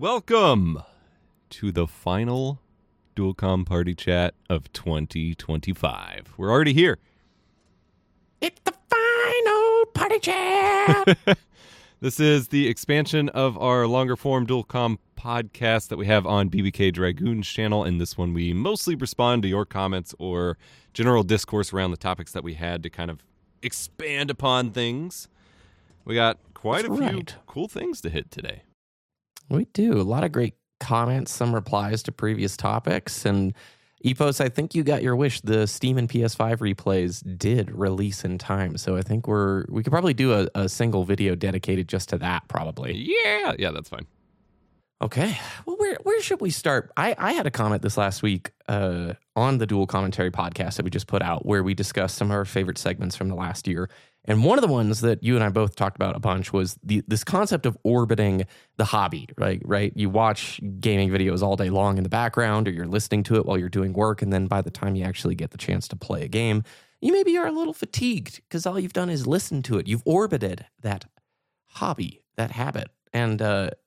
Welcome to the final Dualcomm Party Chat of 2025. We're already here. It's the final party chat. This is the expansion of our longer form Dualcomm podcast that we have on BBK Dragoon's channel. In this one, we mostly respond to your comments or general discourse around the topics that we had to kind of expand upon things. We got quite a few cool things to hit today. We do. A lot of great comments, some replies to previous topics. And Epos, I think you got your wish. The Steam and PS5 replays did release in time. So I think we could probably do a single video dedicated just to that, probably. Yeah, that's fine. Okay. Well, where should we start? I had a comment this last week on the Dual Commentary podcast that we just put out where we discussed some of our favorite segments from the last year. And one of the ones that you and I both talked about a bunch was this concept of orbiting the hobby, right? You watch gaming videos all day long in the background, or you're listening to it while you're doing work, and then by the time you actually get the chance to play a game, you maybe are a little fatigued because all you've done is listen to it. You've orbited that hobby, that habit. And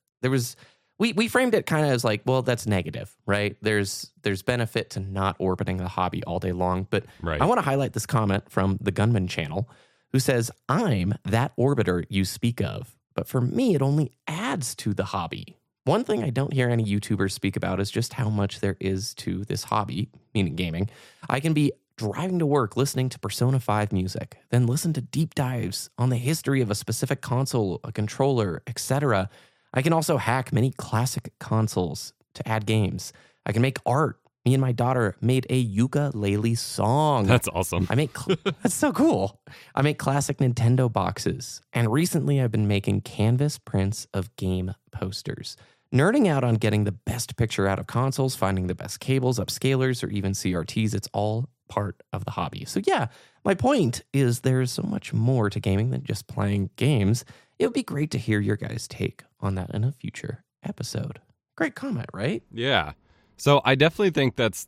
we framed it kind of as like, well, that's negative, right? There's benefit to not orbiting the hobby all day long. But right. I want to highlight this comment from the Gunman channel, who says, I'm that orbiter you speak of, but for me, it only adds to the hobby. One thing I don't hear any YouTubers speak about is just how much there is to this hobby, meaning gaming. I can be driving to work listening to Persona 5 music, then listen to deep dives on the history of a specific console, a controller, etc. I can also hack many classic consoles to add games. I can make art. Me and my daughter made a ukulele song. That's awesome. That's so cool. I make classic Nintendo boxes. And recently I've been making canvas prints of game posters. Nerding out on getting the best picture out of consoles, finding the best cables, upscalers, or even CRTs. It's all part of the hobby. So yeah, my point is there's so much more to gaming than just playing games. It would be great to hear your guys' take on that in a future episode. Great comment, right? Yeah. So I definitely think that's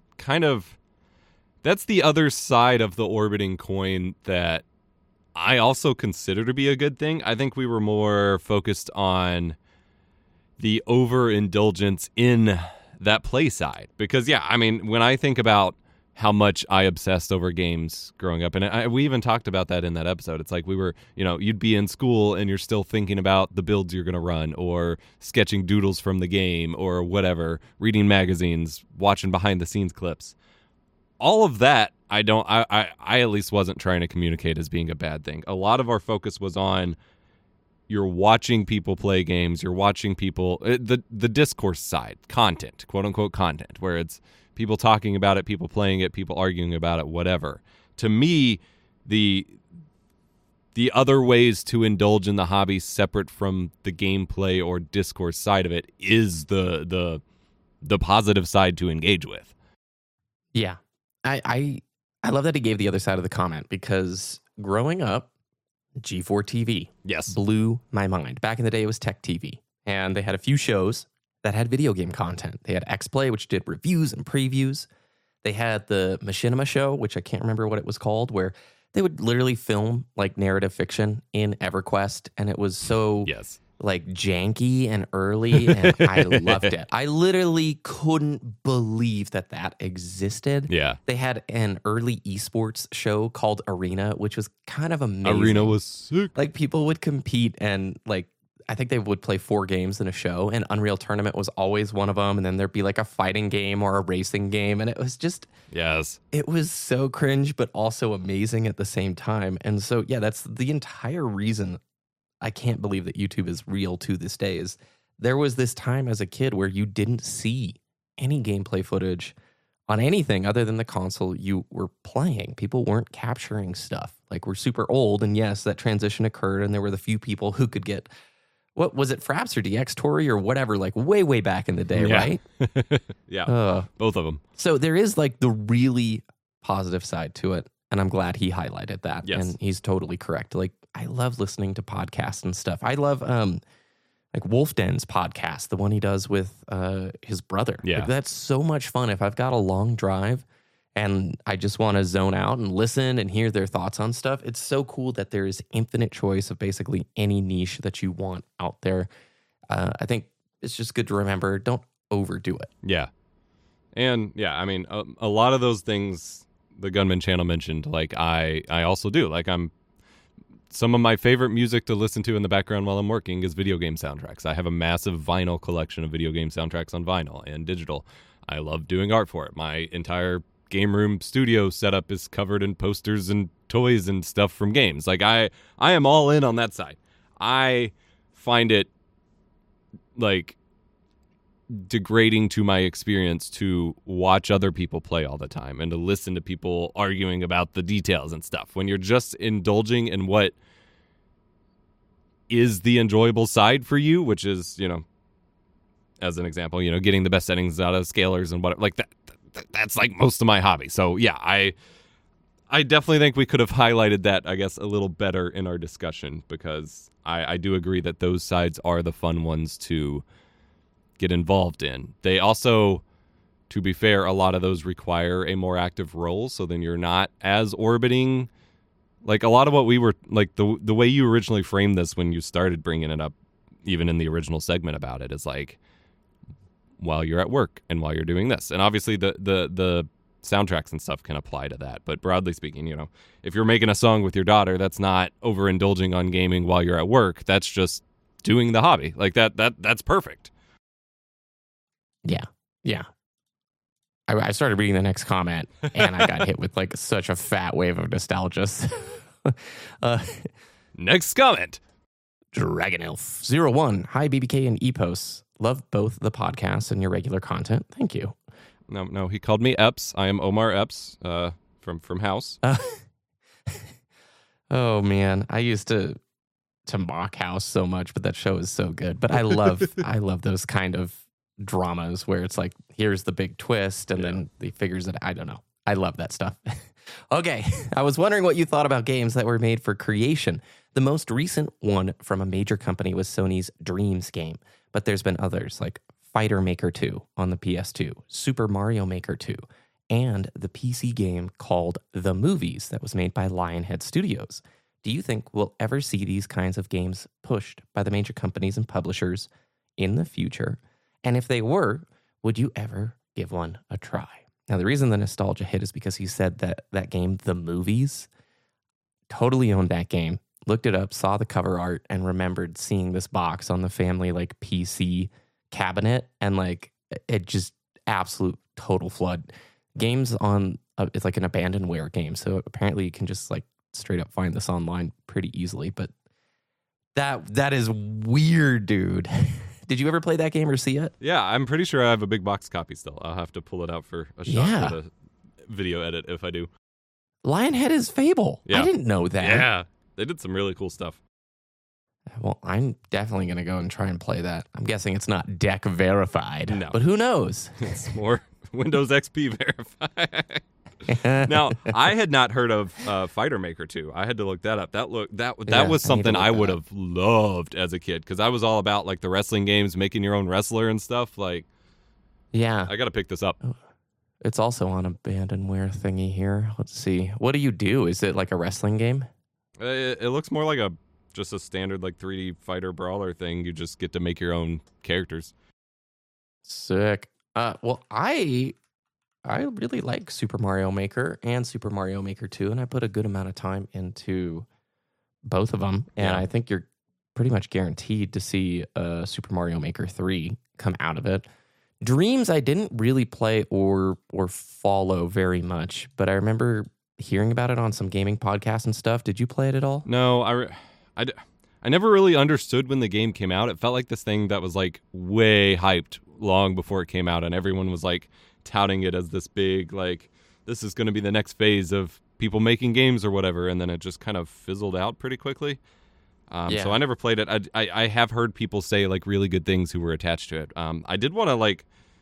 the other side of the orbiting coin that I also consider to be a good thing. I think we were more focused on the overindulgence in that play side. Because, yeah, I mean, when I think about how much I obsessed over games growing up, and we even talked about that in that episode. It's like we were, you'd be in school and you're still thinking about the builds you're going to run, or sketching doodles from the game, or whatever, reading magazines, watching behind the scenes clips. All of that, I at least wasn't trying to communicate as being a bad thing. A lot of our focus was on you're watching people play games, you're watching people, the discourse side, content, quote unquote content, where it's people talking about it, people playing it, people arguing about it, whatever. To me, the other ways to indulge in the hobby separate from the gameplay or discourse side of it is the positive side to engage with. Yeah. I love that he gave the other side of the comment, because growing up, G4 TV blew my mind. Back in the day, it was Tech TV, and they had a few shows that had video game content. They had X-Play, which did reviews and previews. They had the Machinima show, which I can't remember what it was called, where they would literally film like narrative fiction in EverQuest, and it was so like janky and early, and I loved it. I literally couldn't believe that existed. Yeah. They had an early esports show called Arena, which was kind of amazing. Arena was sick. Like, people would compete, and like, I think they would play 4 games in a show, and Unreal Tournament was always one of them. And then there'd be like a fighting game or a racing game. And it was just, it was so cringe, but also amazing at the same time. And so, yeah, that's the entire reason I can't believe that YouTube is real to this day. Is there was this time as a kid where you didn't see any gameplay footage on anything other than the console you were playing. People weren't capturing stuff. Like, we're super old. And yes, that transition occurred, and there were the few people who could get, what was it, Fraps or DxTory or whatever, like way back in the day, right? Yeah, both of them. So there is like the really positive side to it, and I'm glad he highlighted that. Yes. And he's totally correct. Like, I love listening to podcasts and stuff. I love like Wolf Den's podcast, the one he does with his brother. Yeah. Like, that's so much fun. If I've got a long drive and I just want to zone out and listen and hear their thoughts on stuff, it's so cool that there is infinite choice of basically any niche that you want out there. I think it's just good to remember. Don't overdo it. Yeah. And yeah, I mean, a lot of those things the Gunman channel mentioned, like I also do. Like some of my favorite music to listen to in the background while I'm working is video game soundtracks. I have a massive vinyl collection of video game soundtracks on vinyl and digital. I love doing art for it. My entire game room studio setup is covered in posters and toys and stuff from games. Like I am all in on that side. I find it like degrading to my experience to watch other people play all the time and to listen to people arguing about the details and stuff when you're just indulging in what is the enjoyable side for you, which is, as an example, getting the best settings out of scalers and whatever. Like that's like most of my hobby. So yeah, I definitely think we could have highlighted that, I guess, a little better in our discussion, because I do agree that those sides are the fun ones to get involved in. They also, to be fair, a lot of those require a more active role, so then you're not as orbiting. Like a lot of what we were, like the way you originally framed this when you started bringing it up, even in the original segment about it, is like while you're at work and while you're doing this. And obviously the soundtracks and stuff can apply to that. But broadly speaking, if you're making a song with your daughter, that's not overindulging on gaming while you're at work. That's just doing the hobby. Like that's perfect. Yeah. I started reading the next comment, and I got hit with like such a fat wave of nostalgia. Next comment. Dragon Elf 01. Hi, BBK and Epos. Love both the podcasts and your regular content. Thank you. No, he called me Epps. I am Omar Epps from House. Oh, man. I used to mock House so much, but that show is so good. But I love those kind of dramas where it's like, here's the big twist, and then he figures it. I don't know. I love that stuff. Okay, I was wondering what you thought about games that were made for creation. The most recent one from a major company was Sony's Dreams game, but there's been others like Fighter Maker 2 on the PS2, Super Mario Maker 2, and the PC game called The Movies that was made by Lionhead Studios. Do you think we'll ever see these kinds of games pushed by the major companies and publishers in the future? And if they were, would you ever give one a try? Now, the reason the nostalgia hit is because he said that game, The Movies, totally owned that game, looked it up, saw the cover art, and remembered seeing this box on the family like PC cabinet, and like it just absolute total flood. Games on it's like an abandonware game, so apparently you can just like straight up find this online pretty easily. But that is weird, dude. Did you ever play that game or see it? Yeah, I'm pretty sure I have a big box copy still. I'll have to pull it out for a shot for the video edit if I do. Lionhead is Fable. Yeah. I didn't know that. Yeah, they did some really cool stuff. Well, I'm definitely going to go and try and play that. I'm guessing it's not deck verified. No. But who knows? It's more Windows XP verified. Now, I had not heard of Fighter Maker 2. I had to look that up. That was something I would have loved as a kid, because I was all about like the wrestling games, making your own wrestler and stuff. Like, yeah, I got to pick this up. It's also on abandonware thingy here. Let's see. What do you do? Is it like a wrestling game? It looks more like just a standard like 3D fighter brawler thing. You just get to make your own characters. Sick. Well, I really like Super Mario Maker and Super Mario Maker 2, and I put a good amount of time into both of them. And I think you're pretty much guaranteed to see Super Mario Maker 3 come out of it. Dreams, I didn't really play or follow very much, but I remember hearing about it on some gaming podcasts and stuff. Did you play it at all? No, I never really understood when the game came out. It felt like this thing that was like way hyped long before it came out, and everyone was like touting it as this big, like, this is going to be the next phase of people making games or whatever, and then it just kind of fizzled out pretty quickly. So I never played it. I have heard people say like really good things who were attached to it. I did want to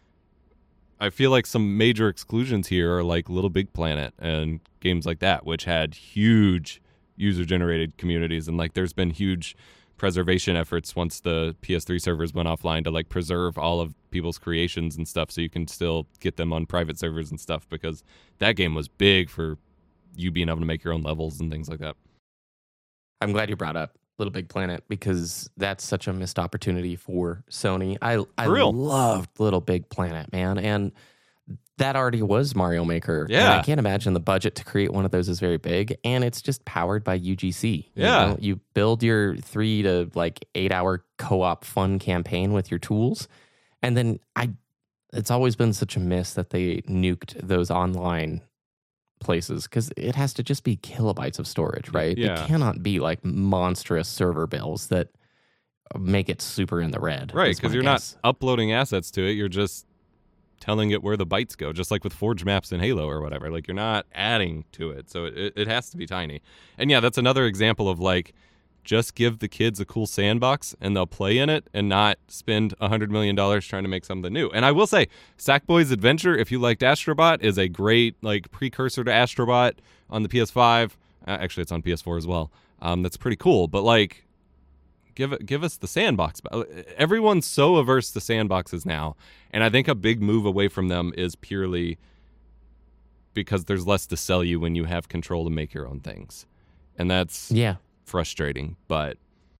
I feel like some major exclusions here are like Little Big Planet and games like that, which had huge user-generated communities, and like there's been huge preservation efforts once the PS3 servers went offline to like preserve all of people's creations and stuff, so you can still get them on private servers and stuff, because that game was big for you being able to make your own levels and things like that. I'm glad you brought up Little Big Planet because that's such a missed opportunity for Sony. I For real. loved Little Big Planet, man. And that already was Mario Maker. And Yeah. I can't imagine the budget to create one of those is very big. And it's just powered by UGC. Yeah. You build your 3 to 8 hour co-op fun campaign with your tools. And then it's always been such a miss that they nuked those online places because it has to just be kilobytes of storage, right? Yeah. It cannot be like monstrous server bills that make it super in the red. Right, because you're not uploading assets to it. You're just telling it where the bytes go, just like with Forge maps in Halo or whatever. Like, you're not adding to it. So it has to be tiny. And yeah, that's another example of like, just give the kids a cool sandbox and they'll play in it and not spend $100 million trying to make something new. And I will say, Sackboy's Adventure, if you liked Astrobot, is a great like precursor to Astrobot on the PS5. Actually, it's on PS4 as well. That's pretty cool. But like, give us the sandbox. Everyone's so averse to sandboxes now, and I think a big move away from them is purely because there's less to sell you when you have control to make your own things, and that's frustrating. But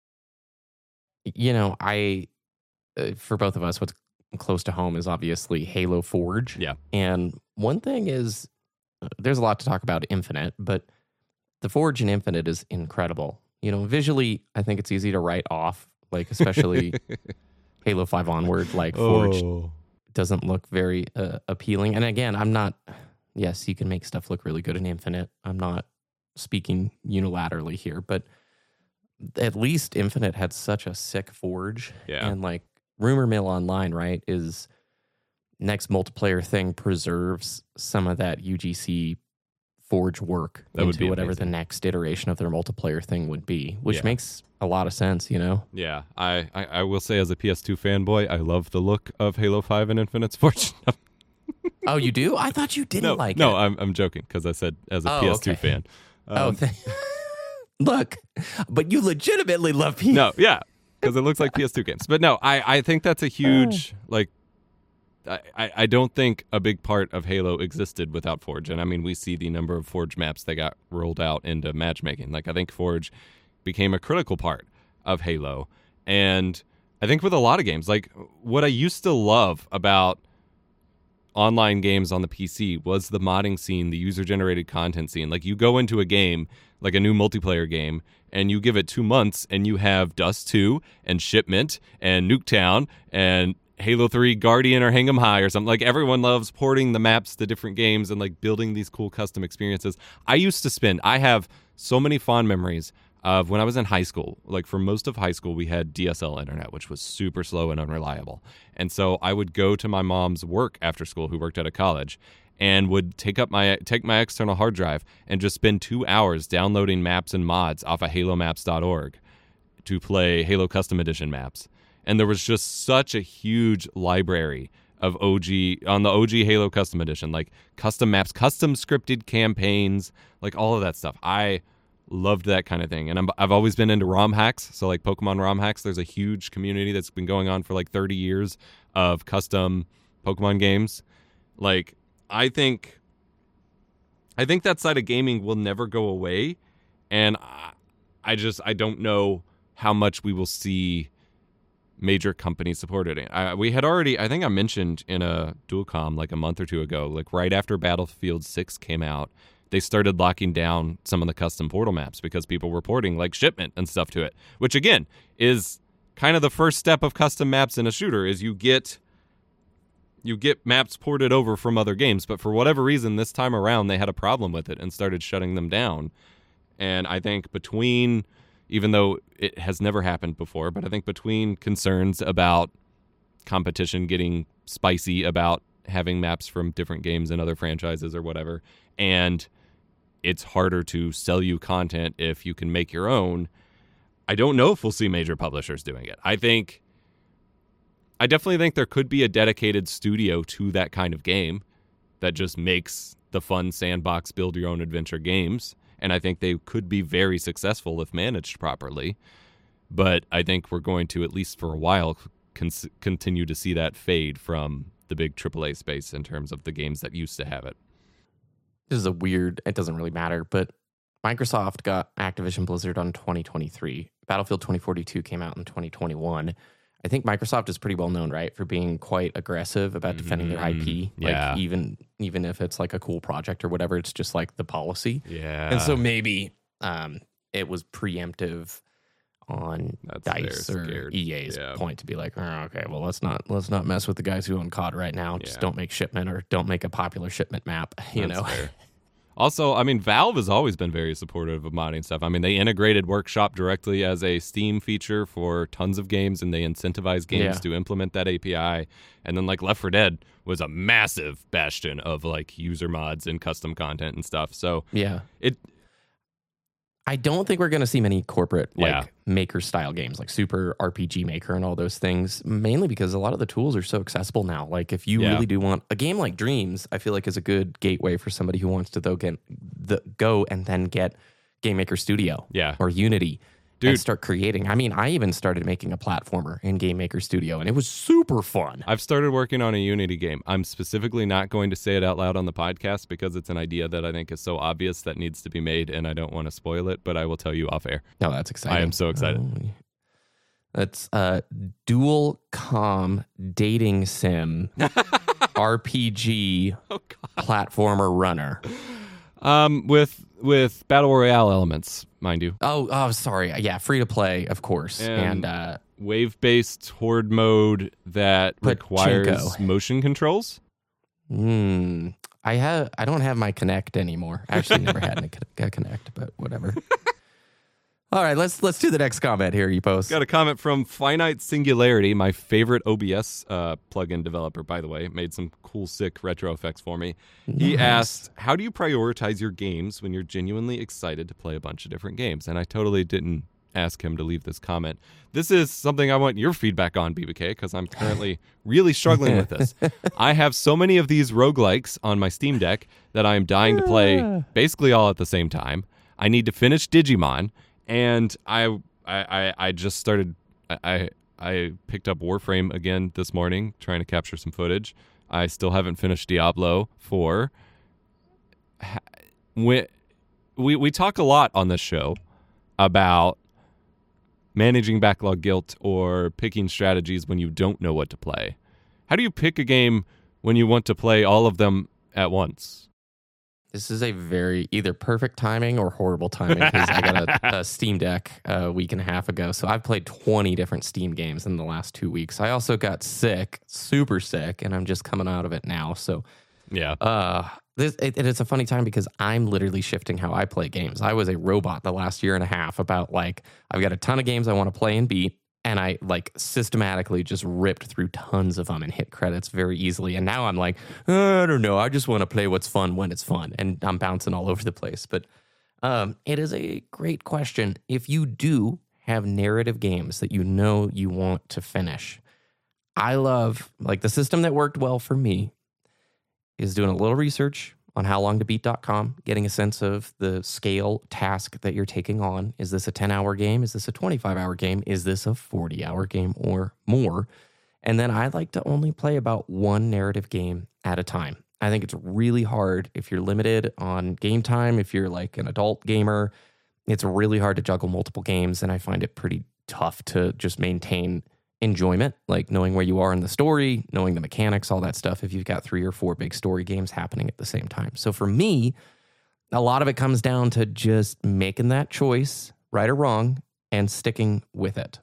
I for both of us, what's close to home is obviously Halo Forge. Yeah, and one thing is there's a lot to talk about Infinite, but the Forge in Infinite is incredible. Visually, I think it's easy to write off, like especially Halo 5 onward, like Forge doesn't look very appealing. And again, yes, you can make stuff look really good in Infinite. I'm not speaking unilaterally here, but at least Infinite had such a sick Forge. Yeah. And like Rumor Mill Online, right, is next multiplayer thing preserves some of that UGC Forge work into whatever the next iteration of their multiplayer thing would be, which makes a lot of sense, Yeah, I will say as a PS2 fanboy, I love the look of Halo 5 and Infinite's Forge. Oh, you do? I thought you didn't like it. No, I'm joking because I said as a PS2 fan. Look, but you legitimately love PS2. No, yeah, because it looks like PS2 games. But no, I think that's a huge, like, I don't think a big part of Halo existed without Forge. And I mean, we see the number of Forge maps that got rolled out into matchmaking. Like, I think Forge became a critical part of Halo. And I think with a lot of games, like, what I used to love about online games on the PC was the modding scene, the user-generated content scene. Like, you go into a game, like a new multiplayer game, and you give it 2 months, and you have Dust 2 and Shipment and Nuketown and Halo 3 Guardian or Hang 'em High or something. Like, everyone loves porting the maps to different games and like building these cool custom experiences. I have so many fond memories of when I was in high school. Like, for most of high school, we had DSL internet, which was super slow and unreliable. And so I would go to my mom's work after school, who worked at a college, and would take my external hard drive and just spend 2 hours downloading maps and mods off of halomaps.org to play Halo Custom Edition maps. And there was just such a huge library of on the OG Halo Custom Edition, like custom maps, custom scripted campaigns, like all of that stuff. I loved that kind of thing. And I've always been into ROM hacks. So like Pokemon ROM hacks, there's a huge community that's been going on for like 30 years of custom Pokemon games. Like, I think that side of gaming will never go away. And I don't know how much we will see major companies supported it. We had already, I think I mentioned in a DualCom like a month or two ago, like right after Battlefield 6 came out, they started locking down some of the custom portal maps because people were porting like Shipment and stuff to it, which again is kind of the first step of custom maps in a shooter, is you get maps ported over from other games. But for whatever reason, this time around, they had a problem with it and started shutting them down. And I think even though it has never happened before, but I think between concerns about competition getting spicy about having maps from different games and other franchises or whatever, and it's harder to sell you content if you can make your own, I don't know if we'll see major publishers doing it. I definitely think there could be a dedicated studio to that kind of game that just makes the fun sandbox build your own adventure games. And I think they could be very successful if managed properly. But I think we're going to, at least for a while, continue to see that fade from the big AAA space in terms of the games that used to have it. This is it doesn't really matter, but Microsoft got Activision Blizzard on 2023. Battlefield 2042 came out in 2021. I think Microsoft is pretty well known, right, for being quite aggressive about defending their IP. Yeah. Like even if it's like a cool project or whatever, it's just like the policy. Yeah. And so maybe it was preemptive on That's DICE they're or scared. EA's Yeah. point to be like, oh, okay, well let's not mess with the guys who own COD right now. Just Yeah. don't make shipment or don't make a popular shipment map. You That's know. fair. Also, I mean, Valve has always been very supportive of modding stuff. I mean, they integrated Workshop directly as a Steam feature for tons of games, and they incentivize games Yeah. to implement that API. And then, like, Left 4 Dead was a massive bastion of, like, user mods and custom content and stuff. So Yeah. it, I don't think we're going to see many corporate Yeah. maker style games like Super RPG Maker and all those things, mainly because a lot of the tools are so accessible now. Like if you Yeah. really do want a game like Dreams, I feel like is a good gateway for somebody who wants to go and then get Game Maker Studio yeah. or Unity Dude. and start creating. I mean, I even started making a platformer in Game Maker Studio and it was super fun. I've started working on a Unity game. I'm specifically not going to say it out loud on the podcast because it's an idea that I think is so obvious that needs to be made, and I don't want to spoil it, but I will tell you off air. No, that's exciting. I am so excited. That's Dual Com Dating Sim RPG Oh, God. platformer runner. With Battle Royale elements, mind you. Oh, sorry. Yeah, free to play, of course. And And wave-based horde mode that requires Pachinko. motion controls. I don't have my Kinect anymore. I actually never had a Kinect, but whatever. All right, let's do the next comment here, you post. Got a comment from Finite Singularity, my favorite OBS plugin developer, by the way. Made some cool, sick retro effects for me. He Nice. asked, how do you prioritize your games when you're genuinely excited to play a bunch of different games? And I totally didn't ask him to leave this comment. This is something I want your feedback on, BBK, because I'm currently really struggling with this. I have so many of these roguelikes on my Steam Deck that I'm dying to play basically all at the same time. I need to finish Digimon. And I just started. I picked up Warframe again this morning, trying to capture some footage. I still haven't finished Diablo 4. We talk a lot on this show about managing backlog guilt or picking strategies when you don't know what to play. How do you pick a game when you want to play all of them at once? This is a very either perfect timing or horrible timing because I got a Steam Deck a week and a half ago. So I've played 20 different Steam games in the last 2 weeks. I also got sick, super sick, and I'm just coming out of it now. So Yeah. it's a funny time because I'm literally shifting how I play games. I was a robot the last year and a half about like, I've got a ton of games I want to play and beat. And I like systematically just ripped through tons of them and hit credits very easily. And now I'm like, I don't know. I just want to play what's fun when it's fun. And I'm bouncing all over the place. But it is a great question. If you do have narrative games that you know you want to finish, I love like the system that worked well for me is doing a little research on howlongtobeat.com, getting a sense of the scale task that you're taking on. Is this a 10-hour game? Is this a 25-hour game? Is this a 40-hour game or more? And then I like to only play about one narrative game at a time. I think it's really hard if you're limited on game time, if you're like an adult gamer, it's really hard to juggle multiple games, and I find it pretty tough to just maintain enjoyment, like knowing where you are in the story, knowing the mechanics, all that stuff, if you've got 3 or 4 big story games happening at the same time. So for me, a lot of it comes down to just making that choice, right or wrong, and sticking with it.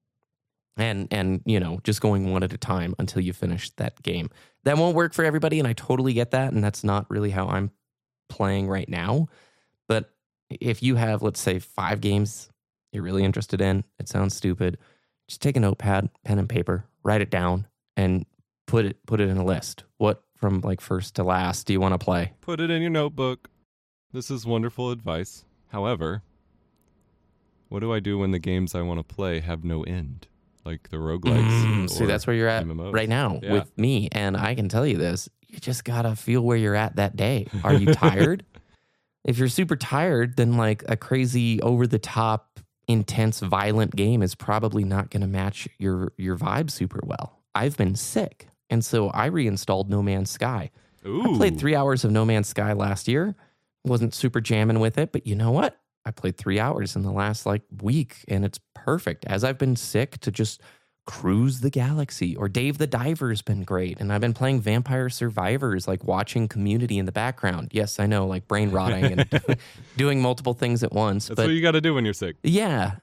And you know, just going one at a time until you finish that game. That won't work for everybody, and I totally get that, and that's not really how I'm playing right now. But if you have, let's say, 5 games you're really interested in, it sounds stupid, just take a notepad, pen and paper, write it down, and put it in a list. What from like first to last do you want to play? Put it in your notebook. This is wonderful advice. However, what do I do when the games I want to play have no end? Like the roguelikes. See, that's where you're at MMOs. right now Yeah. with me. And I can tell you this, you just got to feel where you're at that day. Are you tired? If you're super tired, then like a crazy over-the-top intense, violent game is probably not going to match your vibe super well. I've been sick, and so I reinstalled No Man's Sky. Ooh. I played 3 hours of No Man's Sky last year. Wasn't super jamming with it, but you know what? I played 3 hours in the last like week, and it's perfect. As I've been sick, to just cruise the galaxy. Or Dave the Diver's been great, and I've been playing Vampire Survivors, like watching Community in the background. Yes, I know, like brain rotting and doing multiple things at once. That's what you got to do when you're sick. Yeah.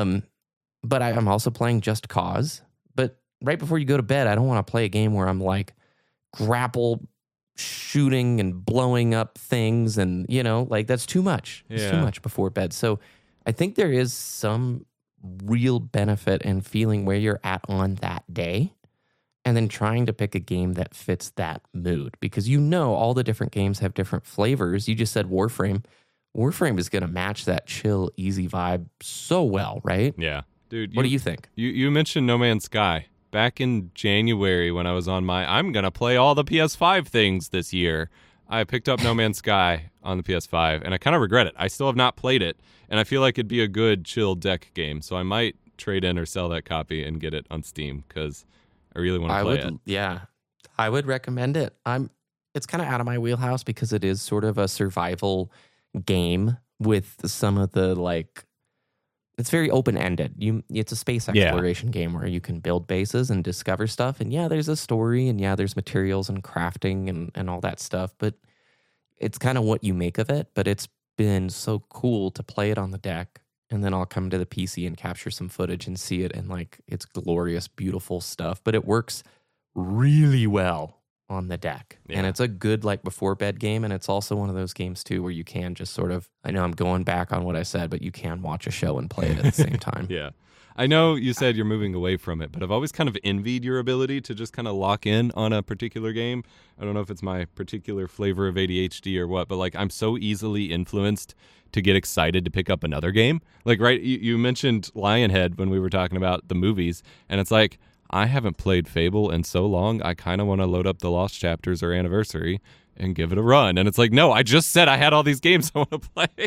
But I'm also playing Just Cause. But right before you go to bed, I don't want to play a game where I'm like grapple shooting and blowing up things, and like that's too much. It's too much before bed. So I think there is some real benefit in feeling where you're at on that day, and then trying to pick a game that fits that mood, because all the different games have different flavors. You just said Warframe. Warframe is going to match that chill, easy vibe so well, right? Yeah. Dude, what do you think? You mentioned No Man's Sky. Back in January when I was on I'm going to play all the PS5 things this year, I picked up No Man's Sky on the PS5, and I kind of regret it. I still have not played it, and I feel like it'd be a good chill deck game, so I might trade in or sell that copy and get it on Steam, because I really want to play it. Yeah, I would recommend it. It's kind of out of my wheelhouse because it is sort of a survival game with some of the like... It's very open-ended. It's a space exploration game where you can build bases and discover stuff. And yeah, there's a story, and yeah, there's materials and crafting and all that stuff. But it's kind of what you make of it. But it's been so cool to play it on the deck, and then I'll come to the PC and capture some footage and see it, and like it's glorious, beautiful stuff. But it works really well on the deck. Yeah. And it's a good like before bed game, and it's also one of those games too where you can just sort of, I know I'm going back on what I said, but you can watch a show and play it at the same time. Yeah. I know you said you're moving away from it, but I've always kind of envied your ability to just kind of lock in on a particular game. I don't know if it's my particular flavor of ADHD or what, but like I'm so easily influenced to get excited to pick up another game. Like, right, you mentioned Lionhead when we were talking about the movies, and it's like, I haven't played Fable in so long, I kind of want to load up the Lost Chapters or Anniversary and give it a run. And it's like, no, I just said I had all these games I want to play.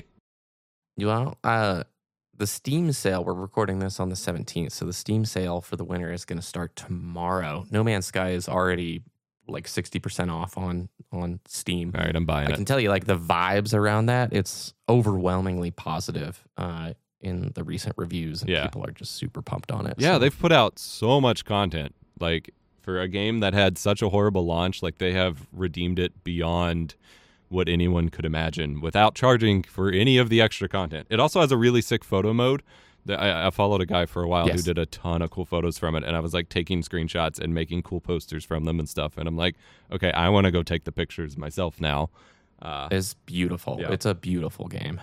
Well, the Steam sale, we're recording this on the 17th, so the Steam sale for the winter is going to start tomorrow. No Man's Sky is already like 60% off on Steam. All right, I'm buying it. I can tell you, like, the vibes around that, it's overwhelmingly positive. In the recent reviews, and people are just super pumped on it. Yeah, they've put out so much content. Like, for a game that had such a horrible launch, like they have redeemed it beyond what anyone could imagine without charging for any of the extra content. It also has a really sick photo mode. I followed a guy for a while who did a ton of cool photos from it, and I was like taking screenshots and making cool posters from them and stuff. And I'm like, okay, I want to go take the pictures myself now. It's beautiful. Yeah. It's a beautiful game.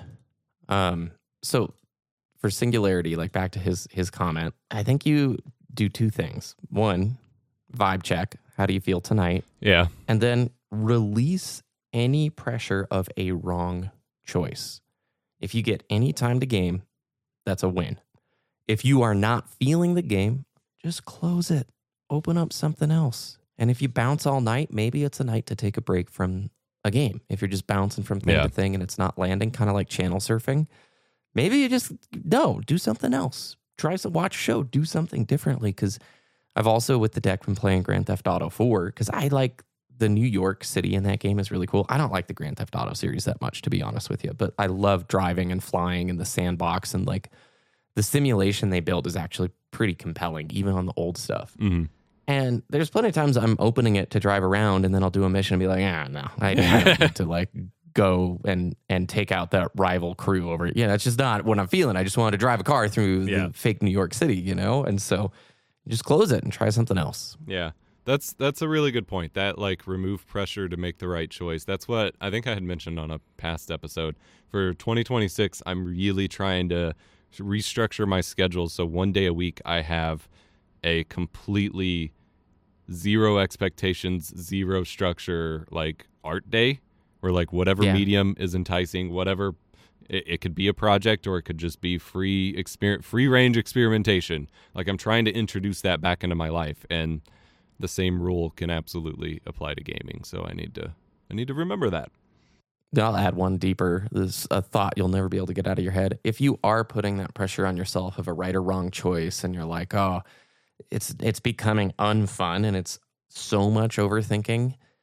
So for Singularity, like back to his comment, I think you do two things. One, vibe check. How do you feel tonight? Yeah. And then release any pressure of a wrong choice. If you get any time to game, that's a win. If you are not feeling the game, just close it. Open up something else. And if you bounce all night, maybe it's a night to take a break from a game. If you're just bouncing from thing to thing and it's not landing, kind of like channel surfing, maybe you just, do something else. Try to watch a show, do something differently. Because I've also, with the deck, been playing Grand Theft Auto 4, because I like the New York City in that game is really cool. I don't like the Grand Theft Auto series that much, to be honest with you, but I love driving and flying in the sandbox, and like the simulation they build is actually pretty compelling, even on the old stuff. Mm-hmm. And there's plenty of times I'm opening it to drive around, and then I'll do a mission and be like, no, I don't need to like go and take out that rival crew over. Yeah, that's just not what I'm feeling. I just wanted to drive a car through the fake New York City, and so just close it and try something else. Yeah. That's a really good point. That like remove pressure to make the right choice. That's what I think I had mentioned on a past episode. For 2026, I'm really trying to restructure my schedule so one day a week I have a completely zero expectations, zero structure, like art day, where like whatever medium is enticing, whatever it could be a project or it could just be free range experimentation. Like I'm trying to introduce that back into my life, and the same rule can absolutely apply to gaming. So I need to remember that. I'll add one deeper. There's a thought you'll never be able to get out of your head. If you are putting that pressure on yourself of a right or wrong choice, and you're like, oh, it's becoming unfun and it's so much overthinking,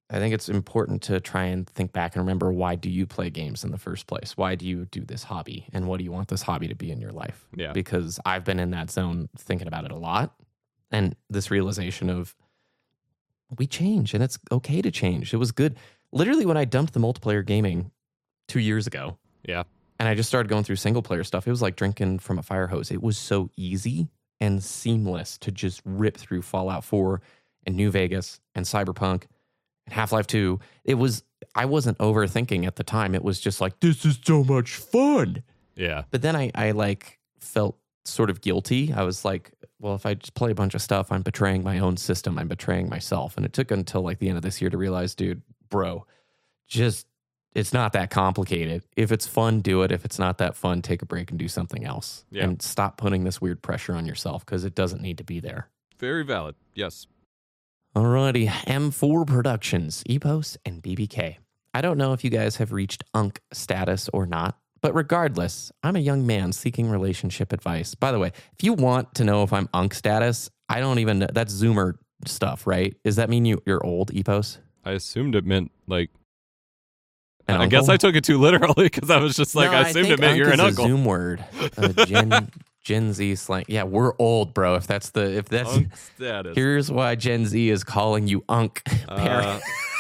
I think it's important to try and think back and remember, why do you play games in the first place? Why do you do this hobby? And what do you want this hobby to be in your life? Yeah. Because I've been in that zone thinking about it a lot. And this realization of we change and it's okay to change. It was good. Literally, when I dumped the multiplayer gaming 2 years ago, Yeah. and I just started going through single player stuff, it was like drinking from a fire hose. It was so easy and seamless to just rip through Fallout 4 and New Vegas and Cyberpunk and Half-Life 2. I wasn't overthinking at the time. It was just like, this is so much fun. Yeah. But then I like felt sort of guilty. I was like, well, if I just play a bunch of stuff, I'm betraying my own system. I'm betraying myself. And it took until like the end of this year to realize, dude, bro, just, it's not that complicated. If it's fun, do it. If it's not that fun, take a break and do something else. Yeah. And stop putting this weird pressure on yourself, because it doesn't need to be there. Very valid. Yes. Alrighty, M4 Productions, Epos, and BBK. I don't know if you guys have reached UNC status or not, but regardless, I'm a young man seeking relationship advice. By the way, if you want to know if I'm UNC status, I don't even know. That's Zoomer stuff, right? Does that mean you're old, Epos? I assumed it meant like. An I guess uncle? I took it too literally because I was just like, No, I assumed it meant you're an is uncle. A Zoom word, Gen Z slang. Yeah, we're old, bro. If that's Unc status. here's why Gen Z is calling you Unc. Uh,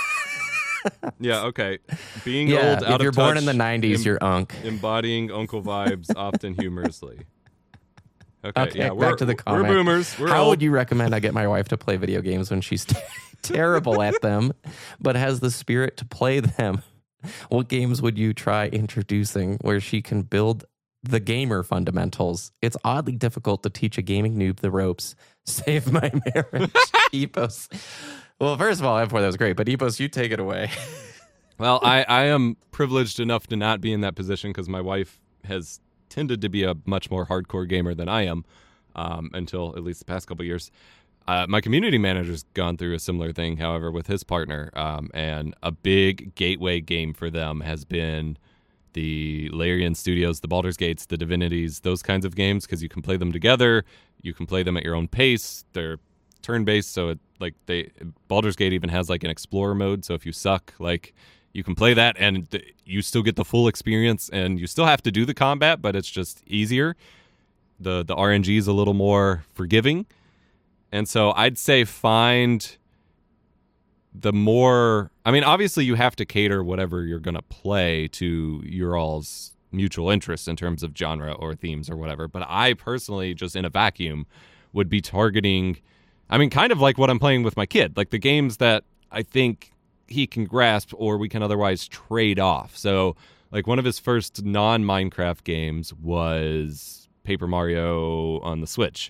yeah. Okay. Being Yeah, old, out if you're of born touch, in the '90s, you're Unc. embodying uncle vibes, often humorously. Okay. Okay, yeah. back to the comment. We're boomers. We're How old. would you recommend I get my wife to play video games when she's terrible at them, but has the spirit to play them? What games would you try introducing where she can build the gamer fundamentals? It's oddly difficult to teach a gaming noob the ropes. Save my marriage. Epos. Well, first of all, M4, that was great, but Epos, you take it away. Well, I am privileged enough to not be in that position because my wife has tended to be a much more hardcore gamer than I am until at least the past couple of years. My community manager's gone through a similar thing, however, with his partner. And a big gateway game for them has been the Larian Studios, the Baldur's Gates, the Divinities, those kinds of games, because you can play them together. You can play them at your own pace. They're turn-based, so Baldur's Gate even has like an explorer mode. So if you suck, like you can play that, and you still get the full experience, and you still have to do the combat, but it's just easier. The RNG is a little more forgiving. And so I'd say find the more, I mean, obviously you have to cater whatever you're going to play to your all's mutual interests in terms of genre or themes or whatever. But I personally, just in a vacuum, would be targeting, I mean, kind of like what I'm playing with my kid, like the games that I think he can grasp or we can otherwise trade off. So like one of his first non-Minecraft games was Paper Mario on the Switch.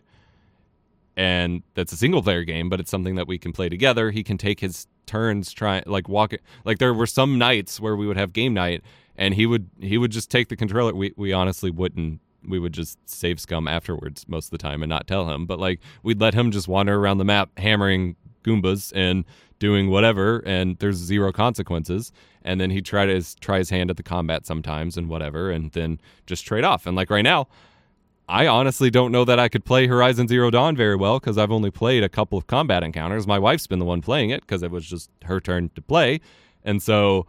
And that's a single player game, but it's something that we can play together. He can take his turns like there were some nights where we would have game night and he would just take the controller. We honestly wouldn't. We would just save scum afterwards most of the time and not tell him. But like we'd let him just wander around the map hammering Goombas and doing whatever, and there's zero consequences. And then he'd try his hand at the combat sometimes and whatever, and then just trade off. And like right now, I honestly don't know that I could play Horizon Zero Dawn very well because I've only played a couple of combat encounters. My wife's been the one playing it because it was just her turn to play. And so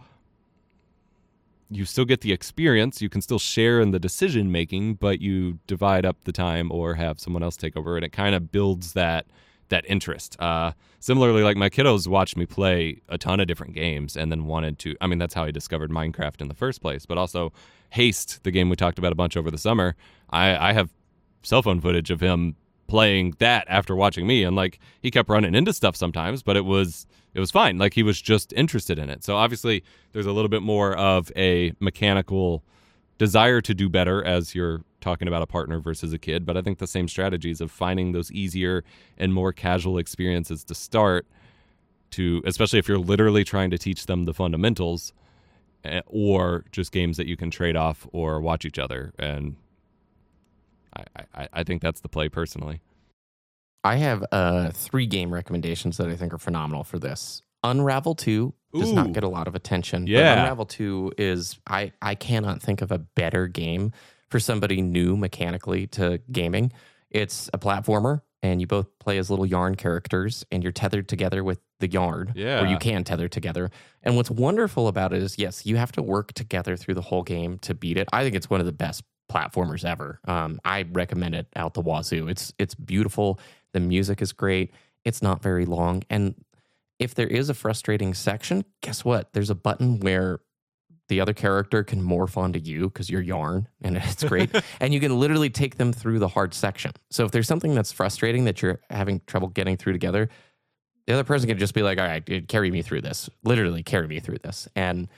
you still get the experience. You can still share in the decision making, but you divide up the time or have someone else take over, and it kind of builds that interest. Similarly, like my kiddos watched me play a ton of different games and then wanted to, I mean, that's how I discovered Minecraft in the first place, but also Haste, the game we talked about a bunch over the summer. I have cell phone footage of him playing that after watching me, and like he kept running into stuff sometimes, but it was fine. Like he was just interested in it. So obviously there's a little bit more of a mechanical desire to do better as you're talking about a partner versus a kid, but I think the same strategies of finding those easier and more casual experiences to start to, especially if you're literally trying to teach them the fundamentals, or just games that you can trade off or watch each other. And I think that's the play personally. I have 3 game recommendations that I think are phenomenal for this. Unravel 2 does not get a lot of attention. Yeah. But Unravel 2 is, I cannot think of a better game for somebody new mechanically to gaming. It's a platformer, and you both play as little yarn characters, and you're tethered together with the yarn, Yeah. or you can tether together. And what's wonderful about it is, yes, you have to work together through the whole game to beat it. I think it's one of the best platformers ever. I recommend it out the wazoo. It's beautiful. The music is great. It's not very long. And if there is a frustrating section, guess what? There's a button where the other character can morph onto you because you're yarn, and it's great. And you can literally take them through the hard section. So if there's something that's frustrating that you're having trouble getting through together, the other person can just be like, all right, dude, carry me through this. Literally carry me through this. And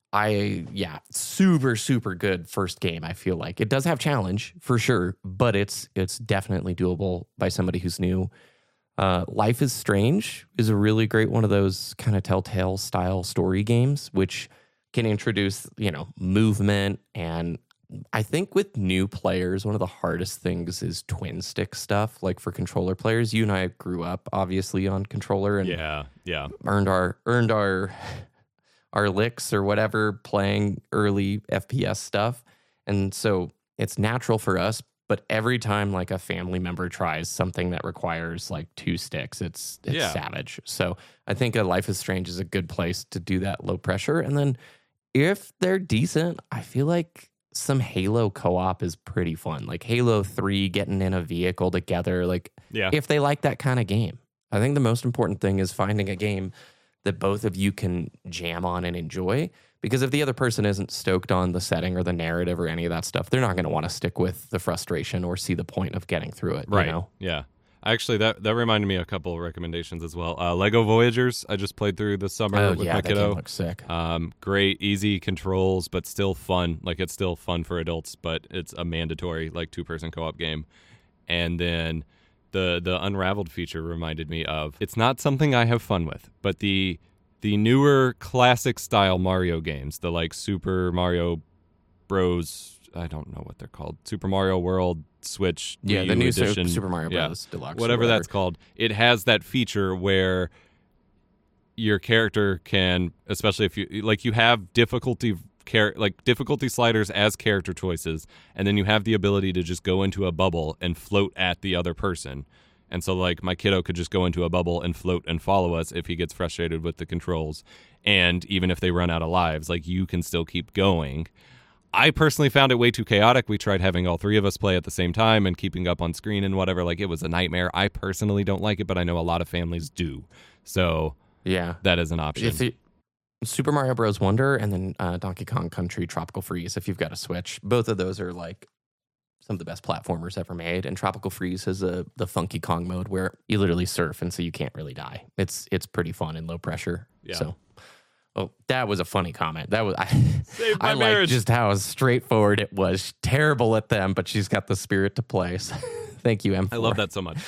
super, super good first game, I feel like. It does have challenge, for sure, but it's definitely doable by somebody who's new. Life is Strange is a really great one of those kind of Telltale style story games, which can introduce, movement. And I think with new players, one of the hardest things is twin stick stuff. Like for controller players, you and I grew up obviously on controller and earned our licks or whatever playing early FPS stuff. And so it's natural for us. But every time like a family member tries something that requires like two sticks, it's savage. So I think a Life is Strange is a good place to do that low pressure. And then if they're decent, I feel like some Halo co-op is pretty fun. Like Halo 3, getting in a vehicle together. Like if they like that kind of game. I think the most important thing is finding a game that both of you can jam on and enjoy. Because if the other person isn't stoked on the setting or the narrative or any of that stuff, they're not going to want to stick with the frustration or see the point of getting through it. Right. You know? Yeah. Actually, that reminded me of a couple of recommendations as well. Lego Voyagers, I just played through this summer with my kiddo. That game looks sick. Great, easy controls, but still fun. Like, it's still fun for adults, but it's a mandatory, like, two-person co-op game. And then the Unraveled feature reminded me of, it's not something I have fun with, but the newer classic-style Mario games, the, like, Super Mario Bros., I don't know what they're called, Super Mario World, Switch, the Wii U new edition, Super Mario Bros. Deluxe, whatever that's called. It has that feature where your character can, especially if you have difficulty sliders as character choices, and then you have the ability to just go into a bubble and float at the other person. And so, like, my kiddo could just go into a bubble and float and follow us if he gets frustrated with the controls. And even if they run out of lives, like, you can still keep going. I personally found it way too chaotic. We tried having all three of us play at the same time and keeping up on screen and whatever. Like, it was a nightmare. I personally don't like it, but I know a lot of families do. So that is an option. Super Mario Bros. Wonder and then Donkey Kong Country Tropical Freeze, if you've got a Switch. Both of those are like some of the best platformers ever made. And Tropical Freeze has the Funky Kong mode where you literally surf, and so you can't really die. It's pretty fun and low pressure. Yeah. So, that was a funny comment. That was Saved my I marriage. like just how straightforward it was. Terrible at them, but she's got the spirit to play. So, thank you, M4. I love that so much.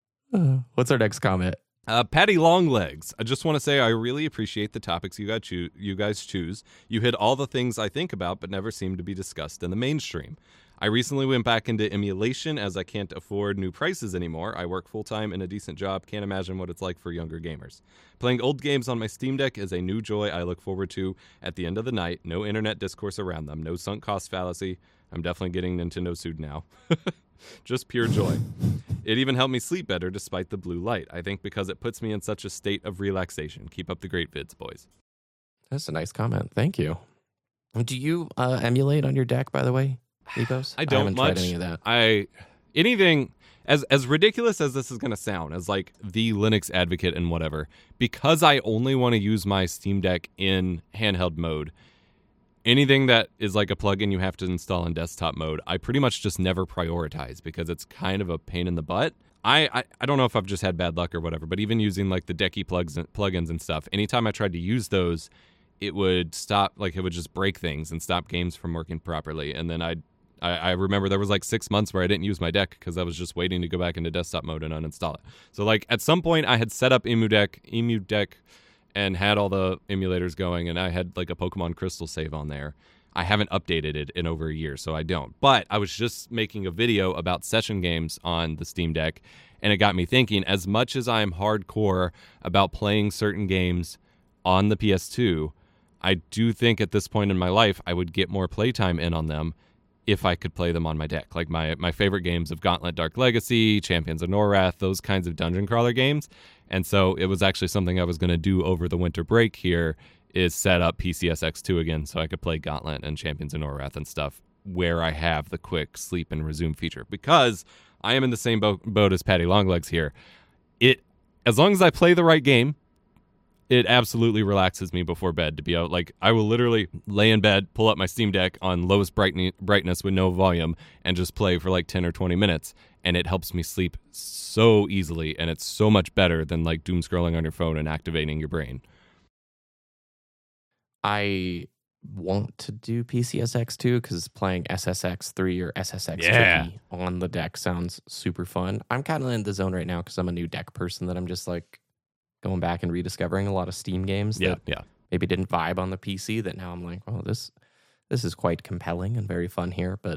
What's our next comment? Patty Longlegs. I just want to say I really appreciate the topics you guys choose. You hit all the things I think about, but never seem to be discussed in the mainstream. I recently went back into emulation as I can't afford new prices anymore. I work full-time in a decent job. Can't imagine what it's like for younger gamers. Playing old games on my Steam Deck is a new joy I look forward to at the end of the night. No internet discourse around them. No sunk cost fallacy. I'm definitely getting Nintendo sued now. Just pure joy. It even helped me sleep better despite the blue light. I think because it puts me in such a state of relaxation. Keep up the great vids, boys. That's a nice comment. Thank you. Do you emulate on your deck, by the way, Epos? I don't haven't much. tried any of that. Anything as ridiculous as this is going to sound, as like the Linux advocate and whatever, because I only want to use my Steam Deck in handheld mode, anything that is like a plugin you have to install in desktop mode, I pretty much just never prioritize because it's kind of a pain in the butt. I don't know if I've just had bad luck or whatever, but even using like the Decky plugins and stuff, anytime I tried to use those, it would stop, like it would just break things and stop games from working properly. And then I remember there was like 6 months where I didn't use my deck because I was just waiting to go back into desktop mode and uninstall it. So like at some point I had set up Emu Deck and had all the emulators going, and I had like a Pokemon Crystal save on there. I haven't updated it in over a year, so I don't. But I was just making a video about session games on the Steam Deck, and it got me thinking, as much as I am hardcore about playing certain games on the PS2, I do think at this point in my life I would get more playtime in on them if I could play them on my deck. Like my favorite games of Gauntlet Dark Legacy, Champions of Norrath, those kinds of dungeon crawler games. And so it was actually something I was going to do over the winter break here, is set up PCSX2 again so I could play Gauntlet and Champions of Norrath and stuff where I have the quick sleep and resume feature. Because I am in the same boat as Patty Longlegs here. As long as I play the right game, it absolutely relaxes me before bed to be out. Like, I will literally lay in bed, pull up my Steam Deck on lowest brightness with no volume, and just play for like 10 or 20 minutes. And it helps me sleep so easily, and it's so much better than like doom scrolling on your phone and activating your brain. I want to do PCSX2 because playing SSX3 or SSX Tricky on the deck sounds super fun. I'm kind of in the zone right now because I'm a new deck person that I'm just like going back and rediscovering a lot of Steam games that maybe didn't vibe on the PC that now I'm like, oh, this is quite compelling and very fun here. But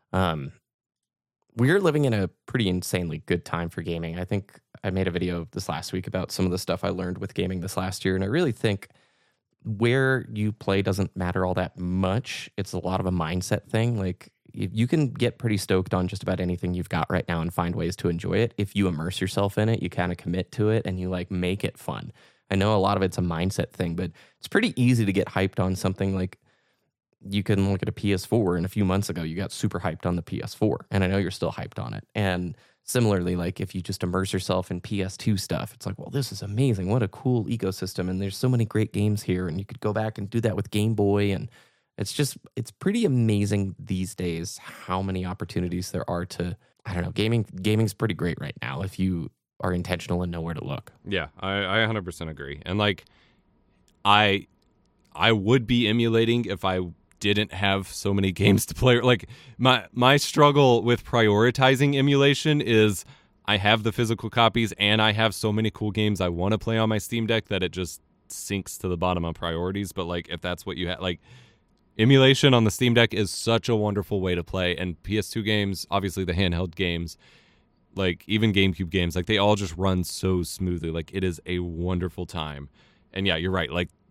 we're living in a pretty insanely good time for gaming. I think I made a video this last week about some of the stuff I learned with gaming this last year, and I really think where you play doesn't matter all that much. It's a lot of a mindset thing. Like, you can get pretty stoked on just about anything you've got right now and find ways to enjoy it. If you immerse yourself in it, you kind of commit to it and you like make it fun. I know a lot of it's a mindset thing, but it's pretty easy to get hyped on something. Like, you can look at a PS4, and a few months ago you got super hyped on the PS4, and I know you're still hyped on it. And similarly, like, if you just immerse yourself in PS2 stuff, it's like, well, this is amazing. What a cool ecosystem. And there's so many great games here. And you could go back and do that with Game Boy. And it's pretty amazing these days how many opportunities there are to, I don't know, gaming's pretty great right now if you are intentional and know where to look. Yeah, I 100% agree. And like, I would be emulating if I didn't have so many games to play. Like, my struggle with prioritizing emulation is I have the physical copies and I have so many cool games I want to play on my Steam Deck that it just sinks to the bottom of priorities. But like, if that's what you have, like, emulation on the Steam Deck is such a wonderful way to play. And PS2 games, obviously the handheld games, like even GameCube games, like they all just run so smoothly. Like, it is a wonderful time. And yeah, you're right. Like,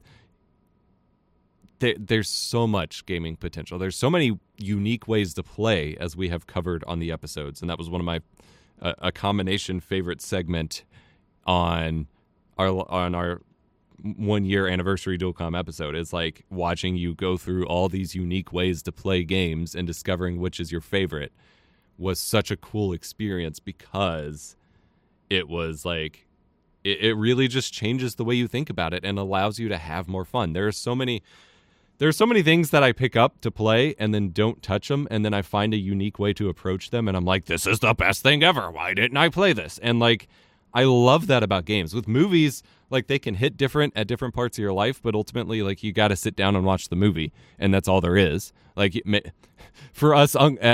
there's so much gaming potential. There's so many unique ways to play, as we have covered on the episodes. And that was one of my a combination favorite segment on our 1 year anniversary Dualcom episode, is like watching you go through all these unique ways to play games and discovering which is your favorite was such a cool experience, because it was like it really just changes the way you think about it and allows you to have more fun. There are so many things that I pick up to play and then don't touch them, and then I find a unique way to approach them, and I'm like, this is the best thing ever. Why didn't I play this? And like, I love that about games. With movies, like, they can hit different at different parts of your life, but ultimately, like, you got to sit down and watch the movie, and that's all there is. Like, for us,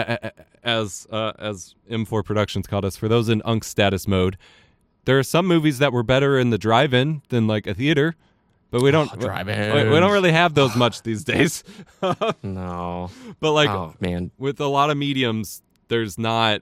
as M4 Productions called us, for those in Unk status mode, there are some movies that were better in the drive-in than like a theater. But we don't drive-in. We don't really have those much these days. No. But like, oh, man, with a lot of mediums, there's not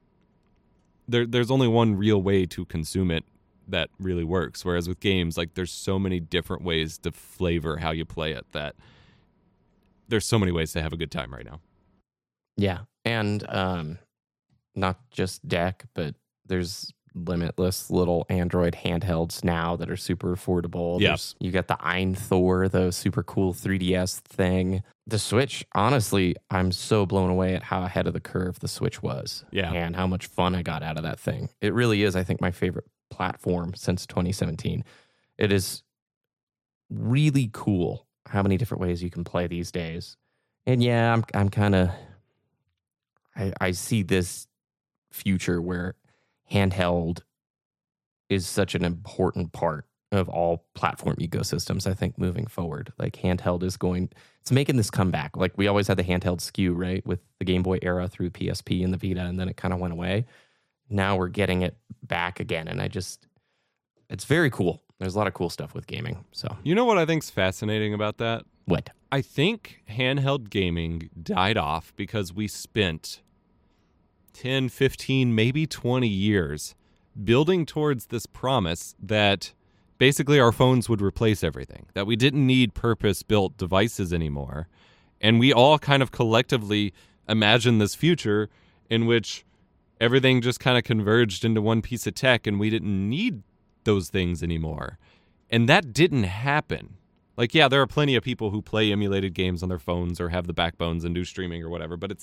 there's only one real way to consume it that really works. Whereas with games, like, there's so many different ways to flavor how you play it that there's so many ways to have a good time right now. Yeah. And not just deck, but there's limitless little Android handhelds now that are super affordable. Yeah. You got the Einthor, the super cool 3DS thing. The Switch, honestly, I'm so blown away at how ahead of the curve the Switch was. Yeah. And how much fun I got out of that thing. It really is, I think, my favorite platform since 2017. It is really cool how many different ways you can play these days. And yeah, I'm kind of, I see this future where handheld is such an important part of all platform ecosystems, I think, moving forward. Like, handheld is it's making this comeback. Like, we always had the handheld SKU, right, with the Game Boy era through PSP and the Vita, and then it kind of went away. Now we're getting it back again, and it's very cool. There's a lot of cool stuff with gaming. So, you know what I think's fascinating about that? What? I think handheld gaming died off because we spent 10, 15, maybe 20 years building towards this promise that basically our phones would replace everything, that we didn't need purpose-built devices anymore. And we all kind of collectively imagine this future in which everything just kind of converged into one piece of tech and we didn't need those things anymore. And that didn't happen. Like, yeah, there are plenty of people who play emulated games on their phones or have the backbones and do streaming or whatever, but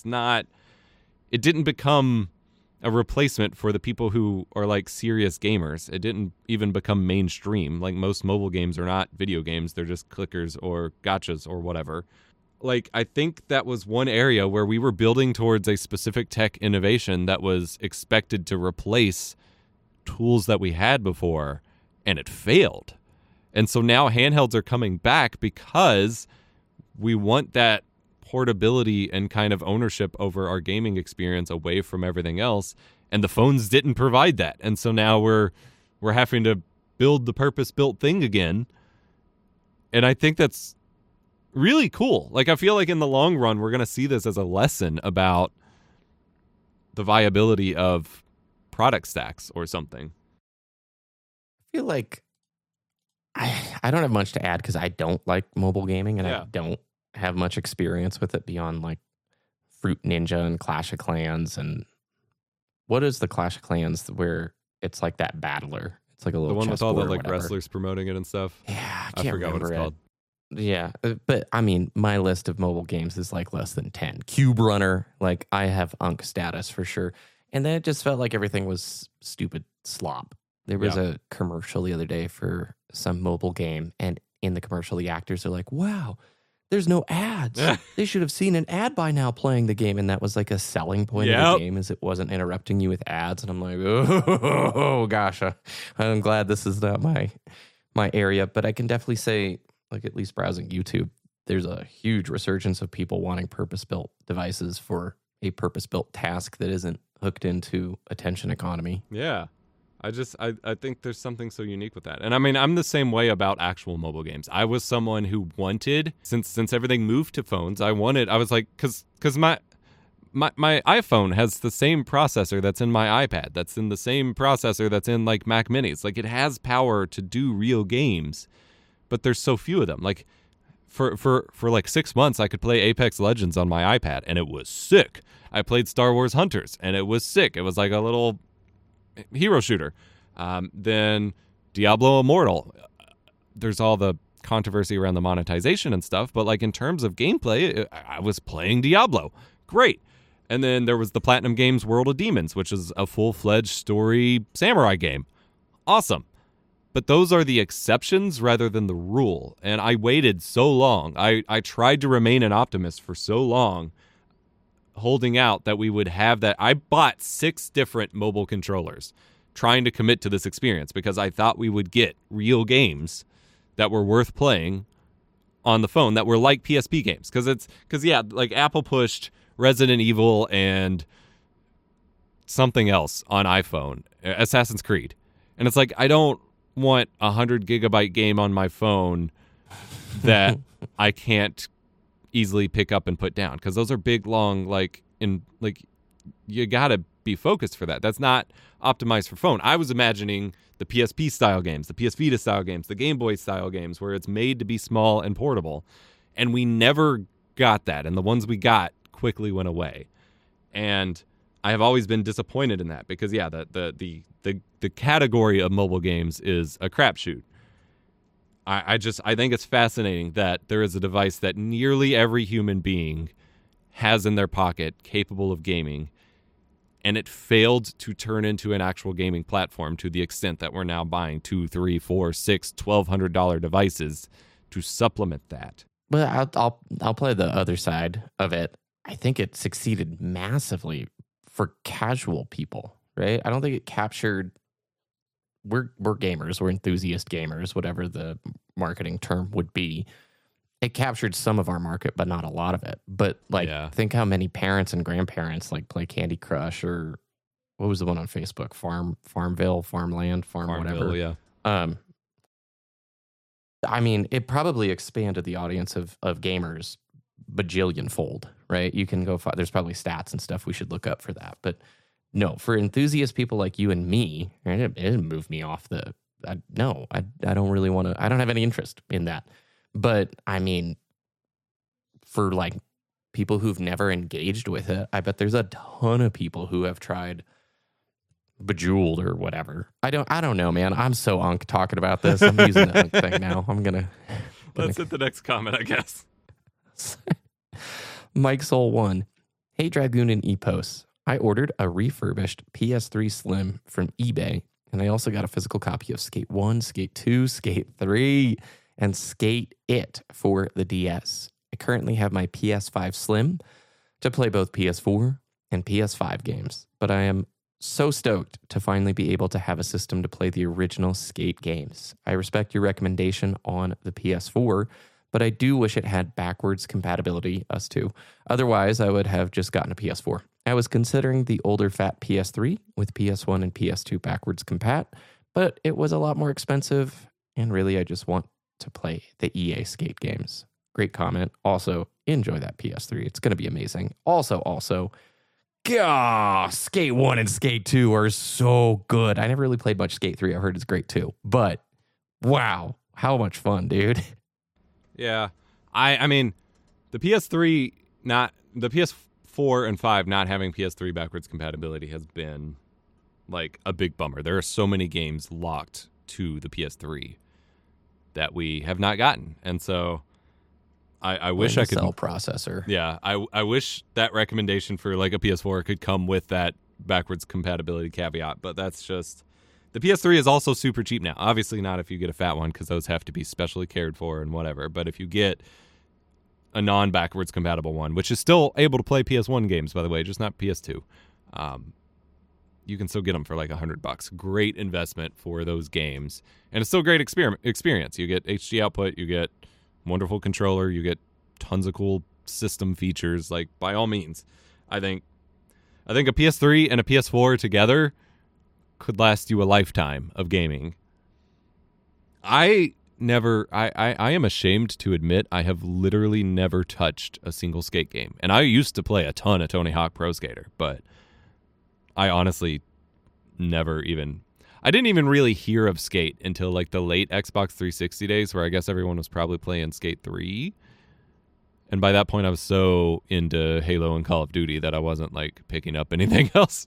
it didn't become a replacement for the people who are like serious gamers. It didn't even become mainstream. Like, most mobile games are not video games. They're just clickers or gotchas or whatever. Like, I think that was one area where we were building towards a specific tech innovation that was expected to replace tools that we had before, and it failed. And so now handhelds are coming back because we want that portability and kind of ownership over our gaming experience away from everything else, and the phones didn't provide that. And so now we're having to build the purpose-built thing again. And I think that's really cool. Like, I feel like in the long run, we're going to see this as a lesson about the viability of product stacks or something. I feel like I don't have much to add because I don't like mobile gaming and I don't have much experience with it beyond like Fruit Ninja and Clash of Clans. And what is the Clash of Clans where it's like that battler? It's like a little the one with all the like whatever. wrestlers promoting it and stuff. Yeah, I forgot what it's called. Yeah, but I mean, my list of mobile games is like less than 10. Cube Runner, like I have Unk status for sure. And then it just felt like everything was stupid slop. There was a commercial the other day for some mobile game, and in the commercial, the actors are like, wow, there's no ads. They should have seen an ad by now playing the game. And that was like a selling point of the game, is it wasn't interrupting you with ads. And I'm like, oh gosh, I'm glad this is not my area. But I can definitely say, like, at least browsing YouTube, there's a huge resurgence of people wanting purpose-built devices for a purpose-built task that isn't hooked into attention economy. Yeah. I think there's something so unique with that. And I mean, I'm the same way about actual mobile games. I was someone who wanted, since everything moved to phones, I was like, because my iPhone has the same processor that's in my iPad, that's in the same processor that's in like Mac Minis. Like, it has power to do real games, but there's so few of them. Like, for like 6 months, I could play Apex Legends on my iPad, and it was sick. I played Star Wars Hunters, and it was sick. It was like a little hero shooter. Then Diablo Immortal. There's all the controversy around the monetization and stuff, but like in terms of gameplay, I was playing Diablo. Great. And then there was the Platinum Games World of Demons, which is a full-fledged story samurai game. Awesome. But those are the exceptions rather than the rule. And I waited so long. I tried to remain an optimist for so long, holding out that we would have that. I bought 6 different mobile controllers trying to commit to this experience because I thought we would get real games that were worth playing on the phone that were like PSP games. Because like Apple pushed Resident Evil and something else on iPhone, Assassin's Creed. And it's like, I don't want a 100 gigabyte game on my phone that I can't easily pick up and put down, because those are big, long, you gotta be focused for that. That's not optimized for phone. I was imagining the PSP style games, the PS Vita style games, the Game Boy style games, where it's made to be small and portable, and we never got that, and the ones we got quickly went away. And I have always been disappointed in that, because the category of mobile games is a crapshoot. I think it's fascinating that there is a device that nearly every human being has in their pocket capable of gaming, and it failed to turn into an actual gaming platform to the extent that we're now buying $2, $3, $4, $6, $1,200 devices to supplement that. But I'll play the other side of it. I think it succeeded massively for casual people, right? I don't think it captured. We're gamers, we're enthusiast gamers, whatever the marketing term would be. It captured some of our market, but not a lot of it. But think how many parents and grandparents like play Candy Crush, or what was the one on Facebook? Farmville, Farmland, whatever. Yeah. I mean, it probably expanded the audience of gamers bajillion fold, right? You can go, there's probably stats and stuff we should look up for that. But no, for enthusiast people like you and me, it didn't move me off I don't really want to, I don't have any interest in that. But I mean, for like people who've never engaged with it. I bet there's a ton of people who have tried Bejeweled or whatever. I don't know, man. I'm so unk talking about this. I'm using the unk thing now. Let's hit the next comment, I guess. Mike Soul 1. Hey, Dragoon and Epos. I ordered a refurbished PS3 Slim from eBay, and I also got a physical copy of Skate 1, Skate 2, Skate 3, and Skate It for the DS. I currently have my PS5 Slim to play both PS4 and PS5 games, but I am so stoked to finally be able to have a system to play the original Skate games. I respect your recommendation on the PS4, but I do wish it had backwards compatibility, us too. Otherwise, I would have just gotten a PS4. I was considering the older fat PS3 with PS1 and PS2 backwards compat, but it was a lot more expensive, and really I just want to play the EA Skate games. Great comment. Also, enjoy that PS3. It's going to be amazing. Also, Skate 1 and Skate 2 are so good. I never really played much Skate 3. I've heard it's great too. But wow, how much fun, dude. Yeah. I mean, the PS4 and 5 not having PS3 backwards compatibility has been like a big bummer. There are so many games locked to the PS3 that we have not gotten. And so I wish I could cell processor. Yeah, I wish that recommendation for like a PS4 could come with that backwards compatibility caveat, but that's just the PS3 is also super cheap now. Obviously not if you get a fat one because those have to be specially cared for and whatever. But if you get a non-backwards compatible one, which is still able to play PS1 games, by the way, just not PS2, you can still get them for like $100. Great investment for those games, and it's still a great experience. You get HD output, you get wonderful controller, you get tons of cool system features. Like, by all means, I think a PS3 and a PS4 together could last you a lifetime of gaming. I am ashamed to admit I have literally never touched a single skate game. And I used to play a ton of Tony Hawk Pro Skater, but I honestly I didn't even really hear of Skate until like the late Xbox 360 days, where I guess everyone was probably playing Skate 3. And by that point, I was so into Halo and Call of Duty that I wasn't like picking up anything else.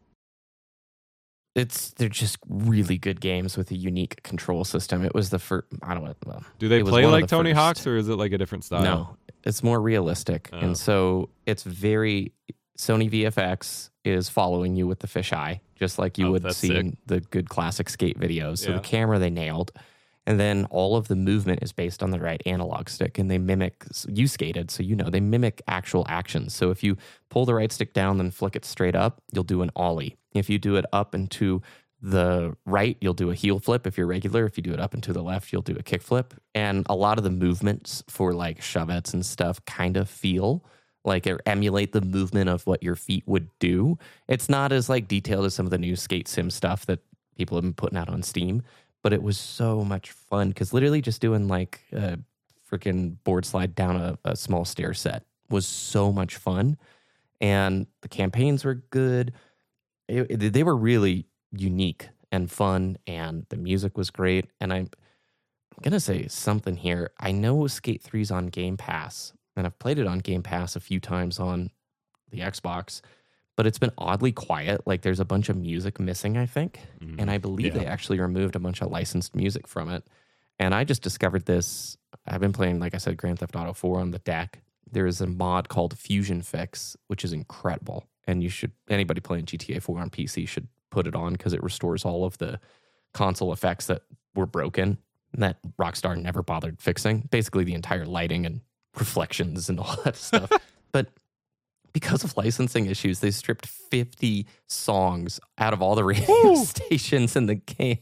They're just really good games with a unique control system. It was the first. I don't know. Well, do they play like Tony Hawk's, or is it like a different style? No, it's more realistic, and so it's very Sony VFX is following you with the fisheye, just like you would see in the good classic skate videos. So the camera they nailed. And then all of the movement is based on the right analog stick, and they mimic, you skated, so you know, they mimic actual actions. So if you pull the right stick down, then flick it straight up, you'll do an ollie. If you do it up and to the right, you'll do a heel flip if you're regular. If you do it up and to the left, you'll do a kick flip. And a lot of the movements for like shovettes and stuff kind of feel like or emulate the movement of what your feet would do. It's not as like detailed as some of the new skate sim stuff that people have been putting out on Steam. But it was so much fun because literally just doing like a freaking board slide down a small stair set was so much fun. And the campaigns were good. They were really unique and fun, and the music was great. And I'm going to say something here. I know Skate 3's on Game Pass, and I've played it on Game Pass a few times on the Xbox. But it's been oddly quiet. Like there's a bunch of music missing, I think. And I believe they actually removed a bunch of licensed music from it. And I just discovered this. I've been playing, like I said, Grand Theft Auto 4 on the deck. There is a mod called Fusion Fix, which is incredible. And anybody playing GTA 4 on PC should put it on because it restores all of the console effects that were broken that Rockstar never bothered fixing. Basically the entire lighting and reflections and all that stuff. But because of licensing issues, they stripped 50 songs out of all the radio stations in the game.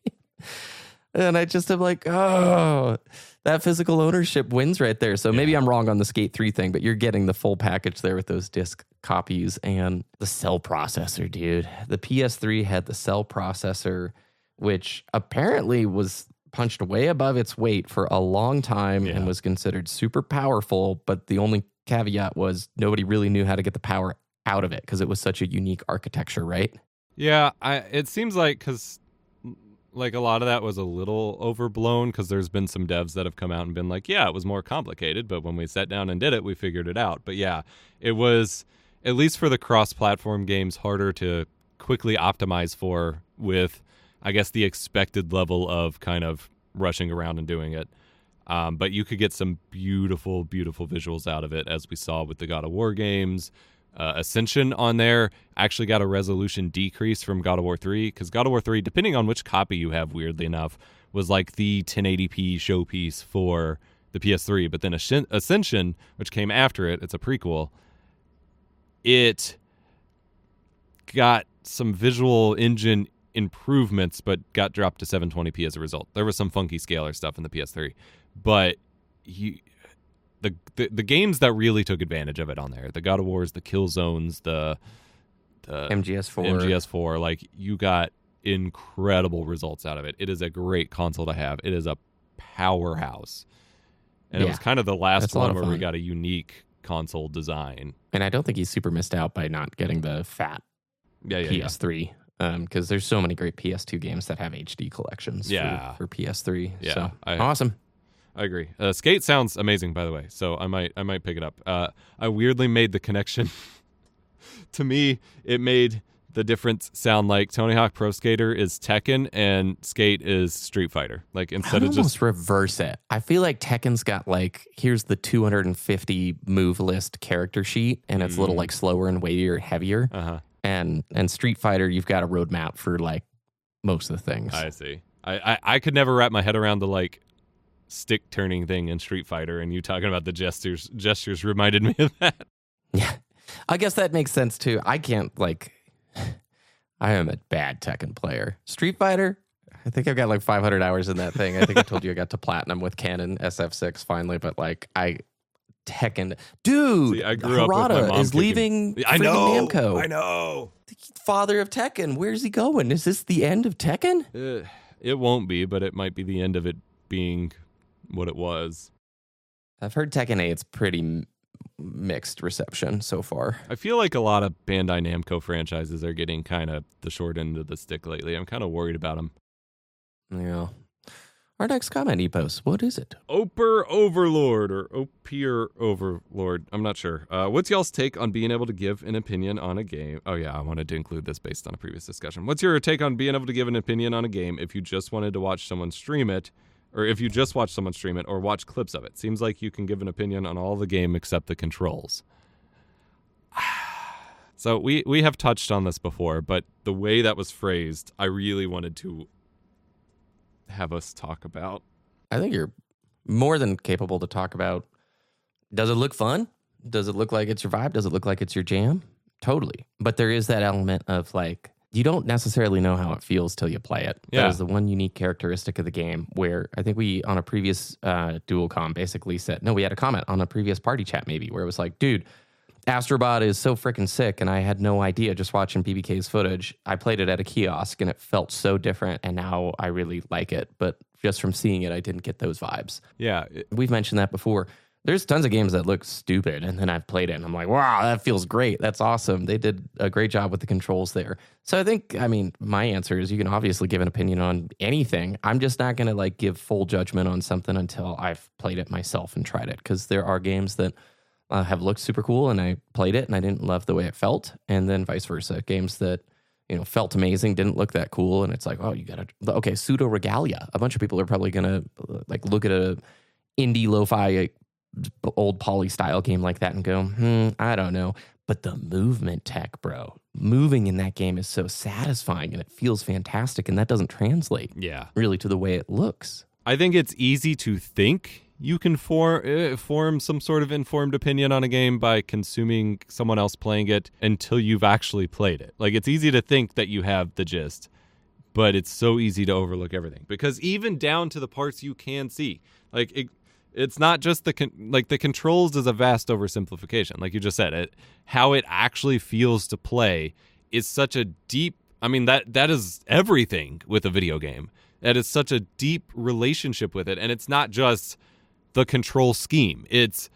And I just am like, oh, that physical ownership wins right there. So maybe I'm wrong on the Skate 3 thing, but you're getting the full package there with those disc copies and the cell processor, dude. The PS3 had the cell processor, which apparently was punched way above its weight for a long time and was considered super powerful, but the only caveat was nobody really knew how to get the power out of it because it was such a unique architecture, right? Yeah, it seems like because like a lot of that was a little overblown because there's been some devs that have come out and been like, yeah, it was more complicated, but when we sat down and did it, we figured it out. But yeah, it was, at least for the cross-platform games, harder to quickly optimize for with, I guess, the expected level of kind of rushing around and doing it. But you could get some beautiful, beautiful visuals out of it, as we saw with the God of War games. Ascension on there actually got a resolution decrease from God of War 3, because God of War 3, depending on which copy you have, weirdly enough, was like the 1080p showpiece for the PS3. But then Ascension, which came after it, it's a prequel, it got some visual engine improvements, but got dropped to 720p as a result. There was some funky scalar stuff in the PS3, but the games that really took advantage of it on there, the God of Wars, the Killzones, the MGS4, like, you got incredible results out of it. It is a great console to have. It is a powerhouse. And it was kind of the last one where we got a unique console design. And I don't think he's super missed out by not getting the fat PS3. Because there's so many great PS2 games that have HD collections for PS3. Yeah, so, awesome. I agree. Skate sounds amazing, by the way, so I might pick it up. I weirdly made the connection. To me, it made the difference sound like Tony Hawk Pro Skater is Tekken and Skate is Street Fighter. Like, instead of just reverse it. I feel like Tekken's got like, here's the 250 move list character sheet, and it's a little like slower and weightier, heavier. And Street Fighter, you've got a roadmap for like most of the things. I see. I could never wrap my head around the like stick turning thing in Street Fighter, and you talking about the gestures reminded me of that. Yeah, I guess that makes sense too. I can't like, I am a bad Tekken player. Street Fighter, I think I've got like 500 hours in that thing. I think I told you I got to platinum with Canon SF6 finally, but like Tekken, dude. See, I grew up with my mom is leaving. I know. Namco. I know. The father of Tekken. Where's he going? Is this the end of Tekken? It won't be, but it might be the end of it being what it was. I've heard Tekken 8's pretty mixed reception so far. I feel like a lot of Bandai Namco franchises are getting kind of the short end of the stick lately. I'm kind of worried about them. Yeah. Our next comment, Epos, what is it? Oper Overlord or Opier Overlord. I'm not sure. What's y'all's take on being able to give an opinion on a game? Oh, yeah, I wanted to include this based on a previous discussion. What's your take on being able to give an opinion on a game if you just wanted to watch someone stream it, or if you just watch someone stream it or watch clips of it? Seems like you can give an opinion on all the game except the controls. So we have touched on this before, but the way that was phrased, I really wanted to have us talk about. I think you're more than capable to talk about. Does it look fun? Does it look like it's your vibe? Does it look like it's your jam? Totally. But there is that element of like, you don't necessarily know how it feels till you play it. Yeah. That is the one unique characteristic of the game where I think we, on a previous DualCon, basically said, no, we had a comment on a previous party chat maybe, where it was like, dude, Astrobot is so freaking sick, and I had no idea just watching BBK's footage. I played it at a kiosk, and it felt so different, and now I really like it. But just from seeing it, I didn't get those vibes. Yeah. We've mentioned that before. There's tons of games that look stupid, and then I've played it, and I'm like, wow, that feels great. That's awesome. They did a great job with the controls there. So I think, I mean, my answer is you can obviously give an opinion on anything. I'm just not going to like give full judgment on something until I've played it myself and tried it, because there are games that have looked super cool, and I played it, and I didn't love the way it felt, and then vice versa. Games that, you know, felt amazing, didn't look that cool, and it's like, oh, you got to, okay, Pseudo Regalia. A bunch of people are probably going to like look at a indie lo-fi old poly style game like that and go, I don't know. But the movement tech, bro, moving in that game is so satisfying, and it feels fantastic, and that doesn't translate really to the way it looks. I think it's easy to think you can form some sort of informed opinion on a game by consuming someone else playing it until you've actually played it. Like, it's easy to think that you have the gist, but it's so easy to overlook everything, because even down to the parts you can see, like it's not just the controls is a vast oversimplification. Like you just said, how it actually feels to play is such a deep. I mean, that is everything with a video game. That is such a deep relationship with it, and it's not just the control scheme. It's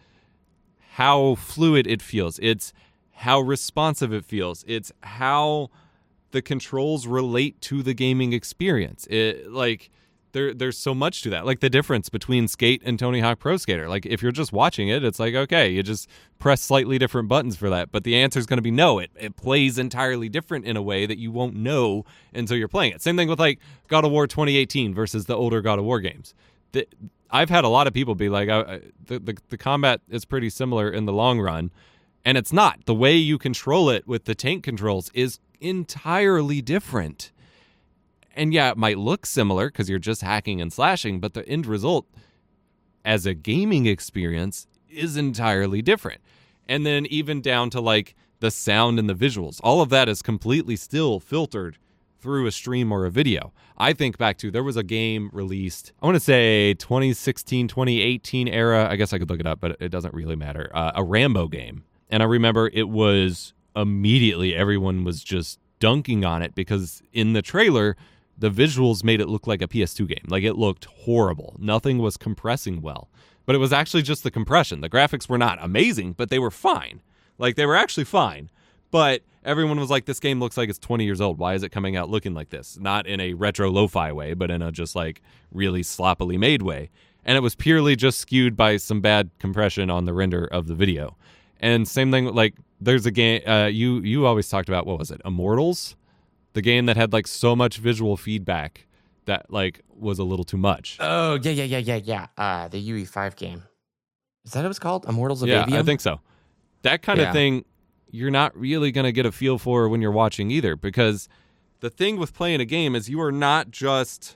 how fluid it feels. It's how responsive it feels. It's how the controls relate to the gaming experience. There's so much to that. Like the difference between Skate and Tony Hawk Pro Skater. Like if you're just watching it, it's like, okay, you just press slightly different buttons for that. But the answer is going to be no. It plays entirely different in a way that you won't know until you're playing it. Same thing with like God of War 2018 versus the older God of War games. I've had a lot of people be like, the combat is pretty similar in the long run. And it's not. The way you control it with the tank controls is entirely different. And yeah, it might look similar because you're just hacking and slashing, but the end result as a gaming experience is entirely different. And then even down to like the sound and the visuals, all of that is completely still filtered through a stream or a video. I think back to, there was a game released, I want to say 2016, 2018 era. I guess I could look it up, but it doesn't really matter. A Rambo game. And I remember it was immediately everyone was just dunking on it because in the trailer, the visuals made it look like a PS2 game. Like it looked horrible. Nothing was compressing well. But it was actually just the compression. The graphics were not amazing, but they were fine. Like they were actually fine. But everyone was like, this game looks like it's 20 years old. Why is it coming out looking like this? Not in a retro lo-fi way, but in a just like really sloppily made way. And it was purely just skewed by some bad compression on the render of the video. And same thing, like there's a game, you always talked about, what was it, Immortals? The game that had like so much visual feedback that like was a little too much. Oh, yeah. The UE5 game. Is that what it was called? Immortals of Avium? Yeah, I think so. That kind of thing, you're not really going to get a feel for when you're watching either, because the thing with playing a game is you are not just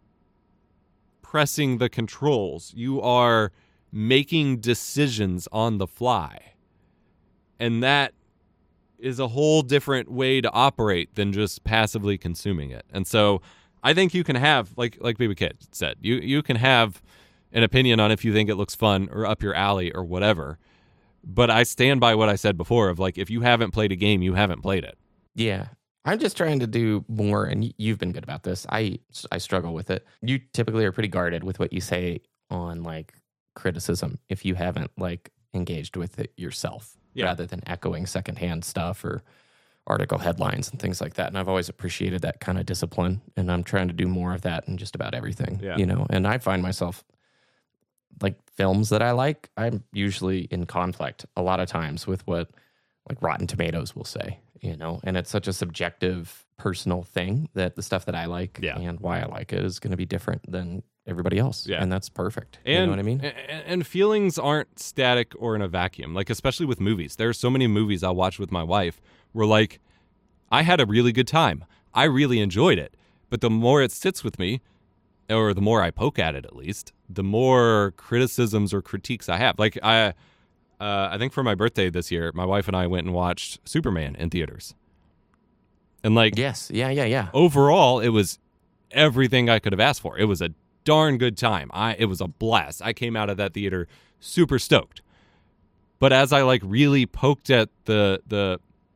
pressing the controls. You are making decisions on the fly. And that is a whole different way to operate than just passively consuming it. And so I think you can have, like Baby Kid said, you can have an opinion on if you think it looks fun or up your alley or whatever. But I stand by what I said before of like, if you haven't played a game, you haven't played it. Yeah. I'm just trying to do more, and you've been good about this. I struggle with it. You typically are pretty guarded with what you say on like criticism if you haven't like engaged with it yourself. Yeah. Rather than echoing secondhand stuff or article headlines and things like that. And I've always appreciated that kind of discipline. And I'm trying to do more of that in just about everything, you know? And I find myself like films that I like, I'm usually in conflict a lot of times with what like Rotten Tomatoes will say, you know? And it's such a subjective, personal thing that the stuff that I like and why I like it is going to be different than everybody else. Yeah. And that's perfect. You know what I mean? And feelings aren't static or in a vacuum. Like, especially with movies. There are so many movies I watch with my wife where, like, I had a really good time. I really enjoyed it. But the more it sits with me, or the more I poke at it at least, the more criticisms or critiques I have. Like, I think for my birthday this year, my wife and I went and watched Superman in theaters. And, like... Yes. Yeah. Overall, it was everything I could have asked for. It was a darn good time. It was a blast. I came out of that theater super stoked. But as I like really poked at the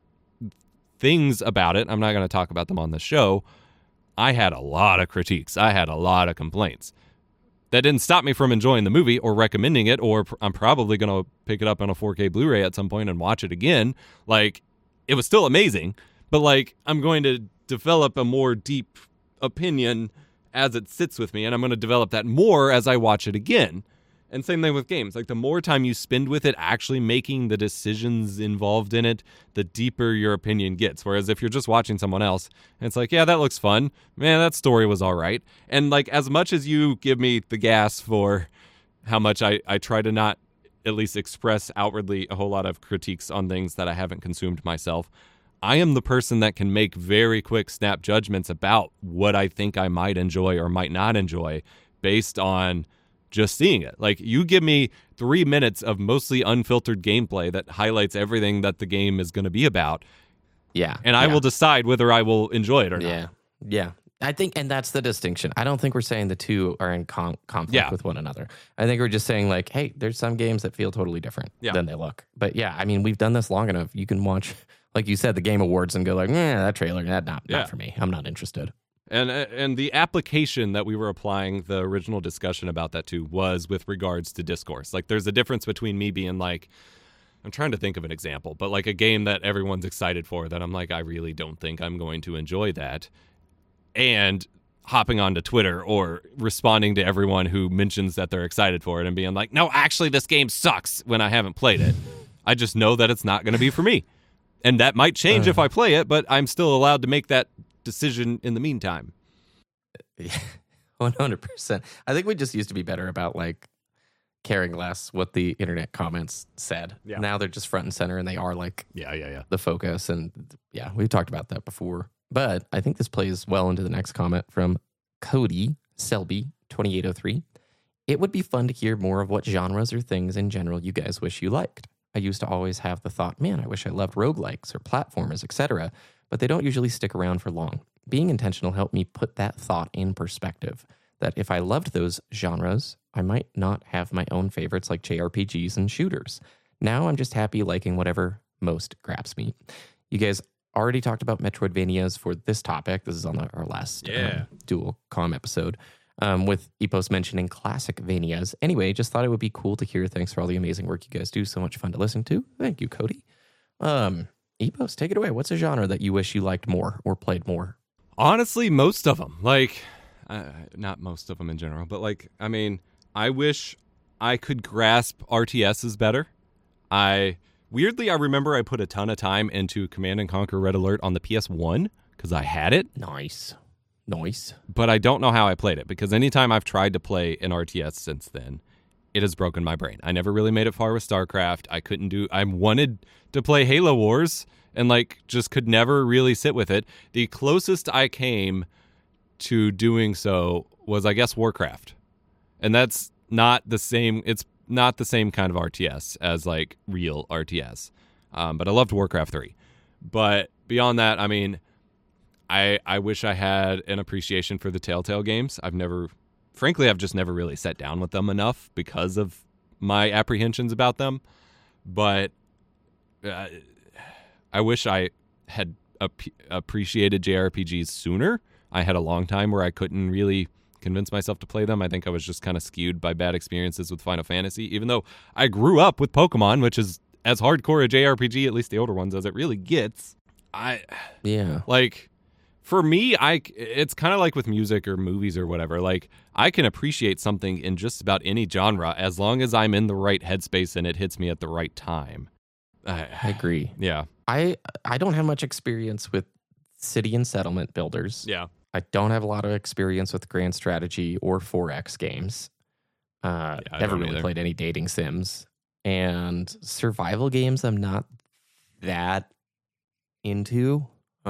things about it, I'm not going to talk about them on the show, I had a lot of critiques. I had a lot of complaints. That didn't stop me from enjoying the movie or recommending it, or I'm probably going to pick it up on a 4K Blu-ray at some point and watch it again. Like, it was still amazing, but like, I'm going to develop a more deep opinion as it sits with me, and I'm going to develop that more as I watch it again. And same thing with games. Like, the more time you spend with it actually making the decisions involved in it, the deeper your opinion gets. Whereas if you're just watching someone else, and it's like, yeah, that looks fun. Man, that story was all right. And, like, as much as you give me the gas for how much I try to not at least express outwardly a whole lot of critiques on things that I haven't consumed myself, I am the person that can make very quick snap judgments about what I think I might enjoy or might not enjoy based on just seeing it. Like, you give me 3 minutes of mostly unfiltered gameplay that highlights everything that the game is going to be about. Yeah. And I will decide whether I will enjoy it or not. Yeah. I think, and that's the distinction. I don't think we're saying the two are in conflict with one another. I think we're just saying like, hey, there's some games that feel totally different than they look. But yeah, I mean, we've done this long enough. You can watch, like you said, the Game Awards and go like, that trailer, not for me. I'm not interested. And the application that we were applying the original discussion about that to was with regards to discourse. Like, there's a difference between me being like, I'm trying to think of an example, but like a game that everyone's excited for that I'm like, I really don't think I'm going to enjoy that. And hopping onto Twitter or responding to everyone who mentions that they're excited for it and being like, no, actually, this game sucks when I haven't played it. I just know that it's not going to be for me. And that might change if I play it, but I'm still allowed to make that decision in the meantime. Yeah, 100%. I think we just used to be better about like caring less what the internet comments said. Yeah. Now they're just front and center and they are like Yeah. the focus. And yeah, we've talked about that before. But I think this plays well into the next comment from Cody Selby 2803. It would be fun to hear more of what genres or things in general you guys wish you liked. I used to always have the thought, man, I wish I loved roguelikes or platformers, etc., but they don't usually stick around for long. Being intentional helped me put that thought in perspective, that if I loved those genres, I might not have my own favorites like JRPGs and shooters. Now I'm just happy liking whatever most grabs me. You guys already talked about Metroidvanias for this topic. This is on our last Dual Com episode, with Epos mentioning classic Vanias. Anyway, just thought it would be cool to hear. Thanks for all the amazing work you guys do. So much fun to listen to. Thank you, Cody. Epos, take it away. What's a genre that you wish you liked more or played more? Honestly, most of them. Like, not most of them in general, but like, I mean, I wish I could grasp RTSs better. Weirdly, I remember I put a ton of time into Command & Conquer Red Alert on the PS1 because I had it. Nice. But I don't know how I played it because anytime I've tried to play an RTS since then, it has broken my brain. I never really made it far with StarCraft. I wanted to play Halo Wars and like just could never really sit with it. The closest I came to doing so was, I guess, Warcraft. And that's not the same. It's not the same kind of RTS as like real RTS. But I loved Warcraft 3. But beyond that, I mean, I wish I had an appreciation for the Telltale games. I've just never really sat down with them enough because of my apprehensions about them. But I wish I had appreciated JRPGs sooner. I had a long time where I couldn't really convince myself to play them. I think I was just kind of skewed by bad experiences with Final Fantasy, even though I grew up with Pokemon, which is as hardcore a JRPG, at least the older ones, as it really gets. For me, it's kind of like with music or movies or whatever. Like, I can appreciate something in just about any genre as long as I'm in the right headspace and it hits me at the right time. I agree. Yeah. I don't have much experience with city and settlement builders. Yeah. I don't have a lot of experience with grand strategy or 4X games. Never really played any dating sims. And survival games I'm not that into.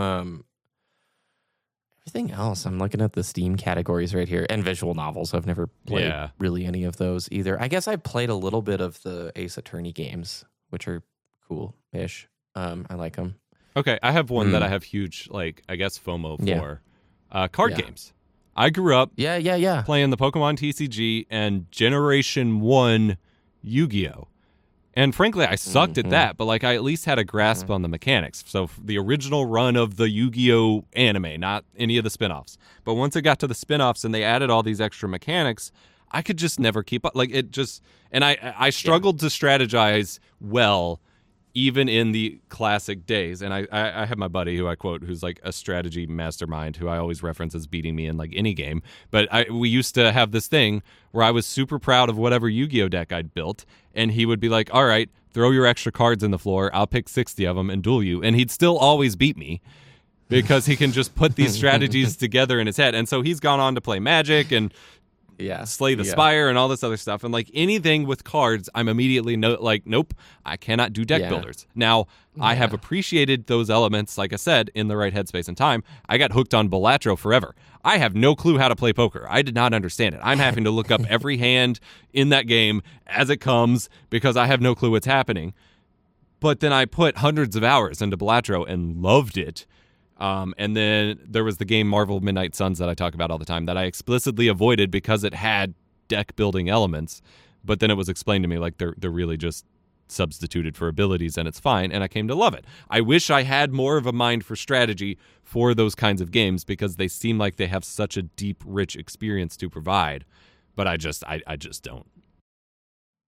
Everything else, I'm looking at the Steam categories right here. And visual novels. I've never played really any of those either. I guess I played a little bit of the Ace Attorney games, which are cool-ish. I like them. Okay, I have one that I have huge, like, I guess FOMO for. Card games. I grew up playing the Pokemon TCG and Generation 1 Yu-Gi-Oh! And frankly, I sucked at that, but like I at least had a grasp on the mechanics. So the original run of the Yu-Gi-Oh! Anime, not any of the spin-offs. But once it got to the spin-offs and they added all these extra mechanics, I could just never keep up. Like it just, and I struggled to strategize well, even in the classic days. And I have my buddy who I quote, who's like a strategy mastermind, who I always reference as beating me in like any game. But we used to have this thing where I was super proud of whatever Yu-Gi-Oh! Deck I'd built. And he would be like, all right, throw your extra cards in the floor. I'll pick 60 of them and duel you. And he'd still always beat me because he can just put these strategies together in his head. And so he's gone on to play Magic and Slay the Spire and all this other stuff. And like anything with cards, I'm immediately nope, I cannot do deck builders. Now, I have appreciated those elements, like I said, in the right headspace and time. I got hooked on Balatro forever. I have no clue how to play poker. I did not understand it. I'm having to look up every hand in that game as it comes because I have no clue what's happening. But then I put hundreds of hours into Balatro and loved it. And then there was the game Marvel Midnight Suns that I talk about all the time that I explicitly avoided because it had deck building elements. But then it was explained to me like they're really just substituted for abilities and it's fine. And I came to love it. I wish I had more of a mind for strategy for those kinds of games because they seem like they have such a deep, rich experience to provide. But I just don't.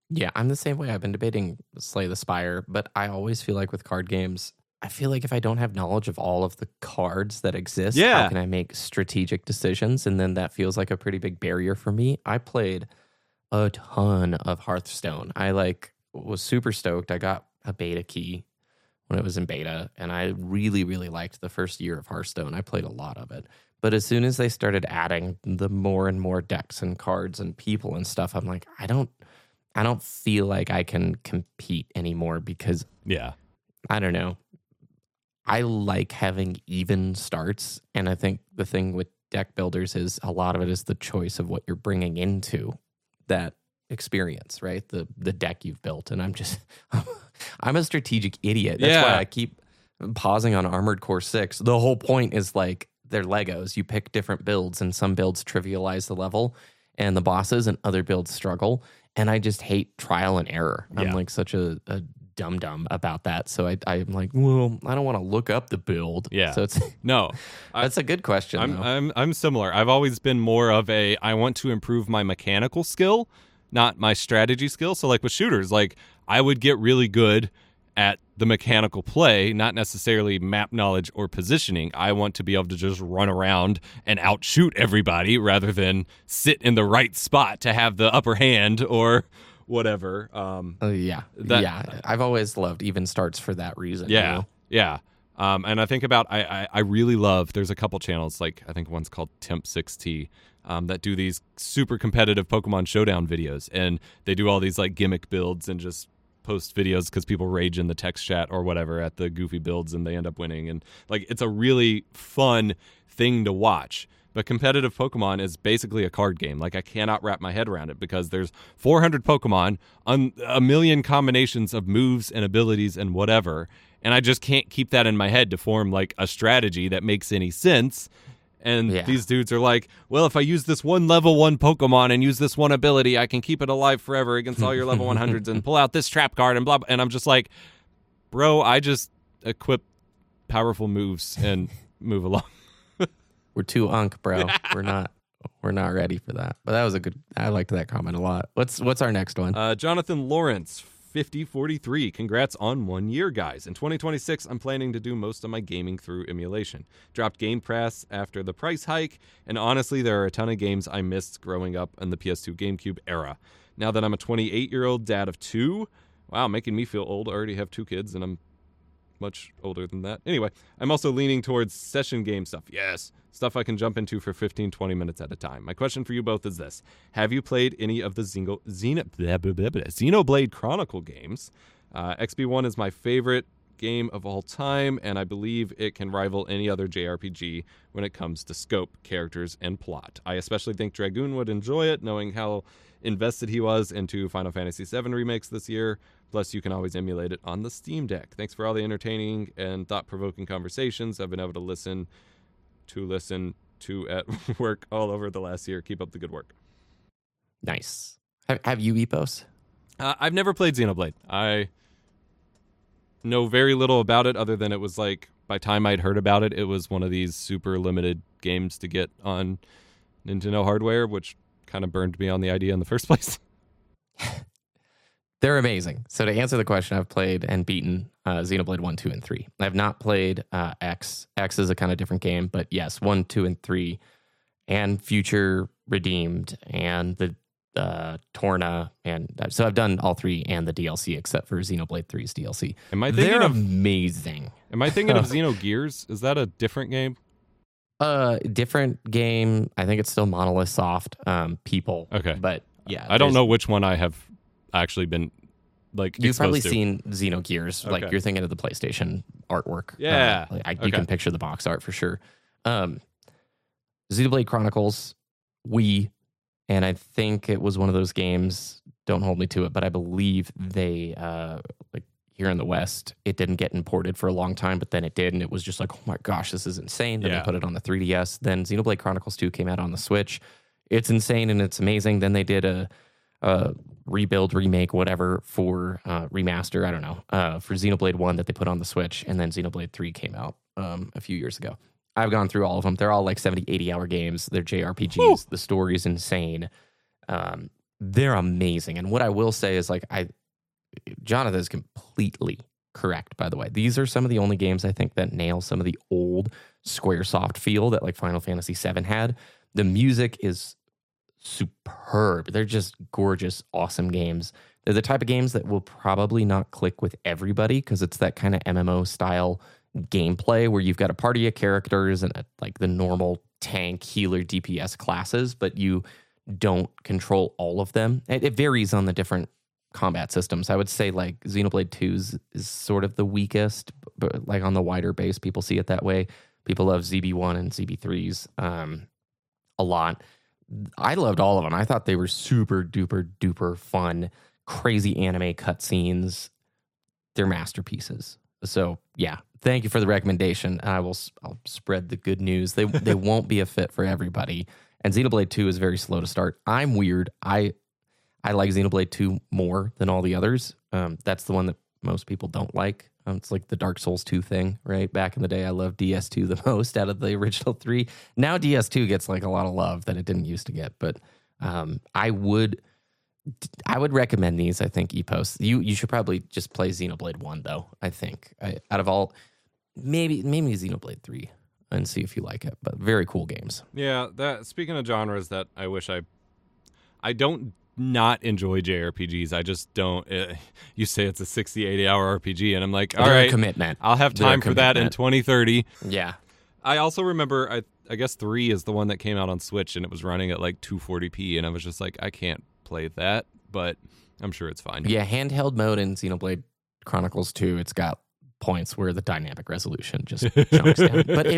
Yeah, I'm the same way. I've been debating Slay the Spire, but I always feel like with card games, I feel like if I don't have knowledge of all of the cards that exist, how Yeah. can I make strategic decisions? And then that feels like a pretty big barrier for me. I played a ton of Hearthstone. I was super stoked. I got a beta key when it was in beta, and I really, really liked the first year of Hearthstone. I played a lot of it. But as soon as they started adding the more and more decks and cards and people and stuff, I'm like, I don't feel like I can compete anymore because Yeah. I don't know. I like having even starts, and I think the thing with deck builders is a lot of it is the choice of what you're bringing into that experience, right? The deck you've built, and I'm a strategic idiot. That's why I keep pausing on Armored Core 6. The whole point is like they're Legos. You pick different builds, and some builds trivialize the level and the bosses, and other builds struggle. And I just hate trial and error. I'm like such a dum-dum about that. So I'm like, well, I don't want to look up the build. Yeah. So it's No. that's a good question. I'm similar. I've always been more of I want to improve my mechanical skill, not my strategy skill. So like with shooters, like I would get really good at the mechanical play, not necessarily map knowledge or positioning. I want to be able to just run around and outshoot everybody rather than sit in the right spot to have the upper hand or whatever. I've always loved even starts for that reason. Yeah, you know? yeah. And I think about I really love. There's a couple channels, like I think one's called Temp6T, that do these super competitive Pokemon Showdown videos, and they do all these like gimmick builds and just post videos because people rage in the text chat or whatever at the goofy builds and they end up winning. And like it's a really fun thing to watch. But competitive Pokemon is basically a card game. Like I cannot wrap my head around it because there's 400 Pokemon on a million combinations of moves and abilities and whatever. And I just can't keep that in my head to form like a strategy that makes any sense. And these dudes are like, well, if I use this one level 1 Pokemon and use this one ability, I can keep it alive forever against all your level 100s and pull out this trap card and blah, blah. And I'm just like, bro, I just equip powerful moves and move along. We're too unk, bro. We're not ready for that. But that was I liked that comment a lot. What's our next one? Jonathan Lawrence, 5043. Congrats on 1 year, guys. In 2026, I'm planning to do most of my gaming through emulation. Dropped Game Pass after the price hike, and honestly, there are a ton of games I missed growing up in the PS2 GameCube era. Now that I'm a 28-year-old dad of 2, wow, making me feel old. I already have 2 kids, and I'm much older than that. Anyway, I'm also leaning towards session game stuff. Yes, stuff I can jump into for 15, 20 minutes at a time. My question for you both is this. Have you played any of the Xenoblade Chronicle games? XB1 is my favorite game of all time, and I believe it can rival any other JRPG when it comes to scope, characters, and plot. I especially think Dragoon would enjoy it, knowing how invested he was into Final Fantasy VII remakes this year. Plus, you can always emulate it on the Steam Deck. Thanks for all the entertaining and thought-provoking conversations I've been able to listen to at work all over the last year. Keep up the good work. Nice. Have you, Epos? I've never played Xenoblade. I know very little about it other than it was like, by time I'd heard about it, it was one of these super limited games to get on Nintendo hardware, which kind of burned me on the idea in the first place. They're amazing. So to answer the question, I've played and beaten Xenoblade 1, 2, and 3. I've not played X. X is a kind of different game, but yes, 1, 2, and 3, and Future Redeemed, and the Torna, and so I've done all 3 and the DLC except for Xenoblade 3's DLC. They're amazing. Am I thinking of Xenogears? Is that a different game? Different game. I think it's still Monolith Soft people. Okay. But yeah. I don't know which one I have actually been like you've probably to. seen Xenogears. Okay. Like you're thinking of the PlayStation artwork. Yeah. You can picture the box art for sure. Xenoblade Chronicles, Wii, and I think it was one of those games, don't hold me to it, but I believe they like here in the West, it didn't get imported for a long time, but then it did, and it was just like, oh my gosh, this is insane. Then they put it on the 3DS. Then Xenoblade Chronicles 2 came out on the Switch. It's insane and it's amazing. Then they did a rebuild, remake, whatever for remaster, I don't know, for Xenoblade 1 that they put on the Switch, and then Xenoblade 3 came out a few years ago. I've gone through all of them. They're all like 70, 80-hour games. They're JRPGs. Woo! The story's insane. they're amazing. And what I will say is, like, Jonathan is completely correct, by the way. These are some of the only games I think that nail some of the old Squaresoft feel that like Final Fantasy VII had. The music is superb. They're just gorgeous, awesome games. They're the type of games that will probably not click with everybody because it's that kind of MMO style gameplay where you've got a party of characters and like the normal tank, healer, DPS classes, but you don't control all of them. It varies on the different combat systems. I would say like Xenoblade 2 is sort of the weakest, but like on the wider base, people see it that way. People love ZB1 and ZB3s a lot. I loved all of them. I thought they were super duper duper fun, crazy anime cutscenes. They're masterpieces. So yeah, thank you for the recommendation. I'll spread the good news. They won't be a fit for everybody. And Xenoblade 2 is very slow to start. I'm weird. I like Xenoblade 2 more than all the others. That's the one that most people don't like. It's like the Dark Souls 2 thing, right? Back in the day, I loved DS2 the most out of the original 3. Now DS2 gets like a lot of love that it didn't used to get. But I would recommend these. I think Epos. You should probably just play Xenoblade 1 though. I think out of all, maybe Xenoblade 3 and see if you like it. But very cool games. Yeah. That speaking of genres that I wish I don't not enjoy JRPGs. I just don't. You say it's a 60, 80-hour RPG, and I'm like, all right, commitment. I'll have time for that in 2030. Yeah. I also remember, I guess 3 is the one that came out on Switch, and it was running at like 240p, and I was just like, I can't play that, but I'm sure it's fine. Yeah, handheld mode in Xenoblade Chronicles 2, it's got points where the dynamic resolution just jumps down. But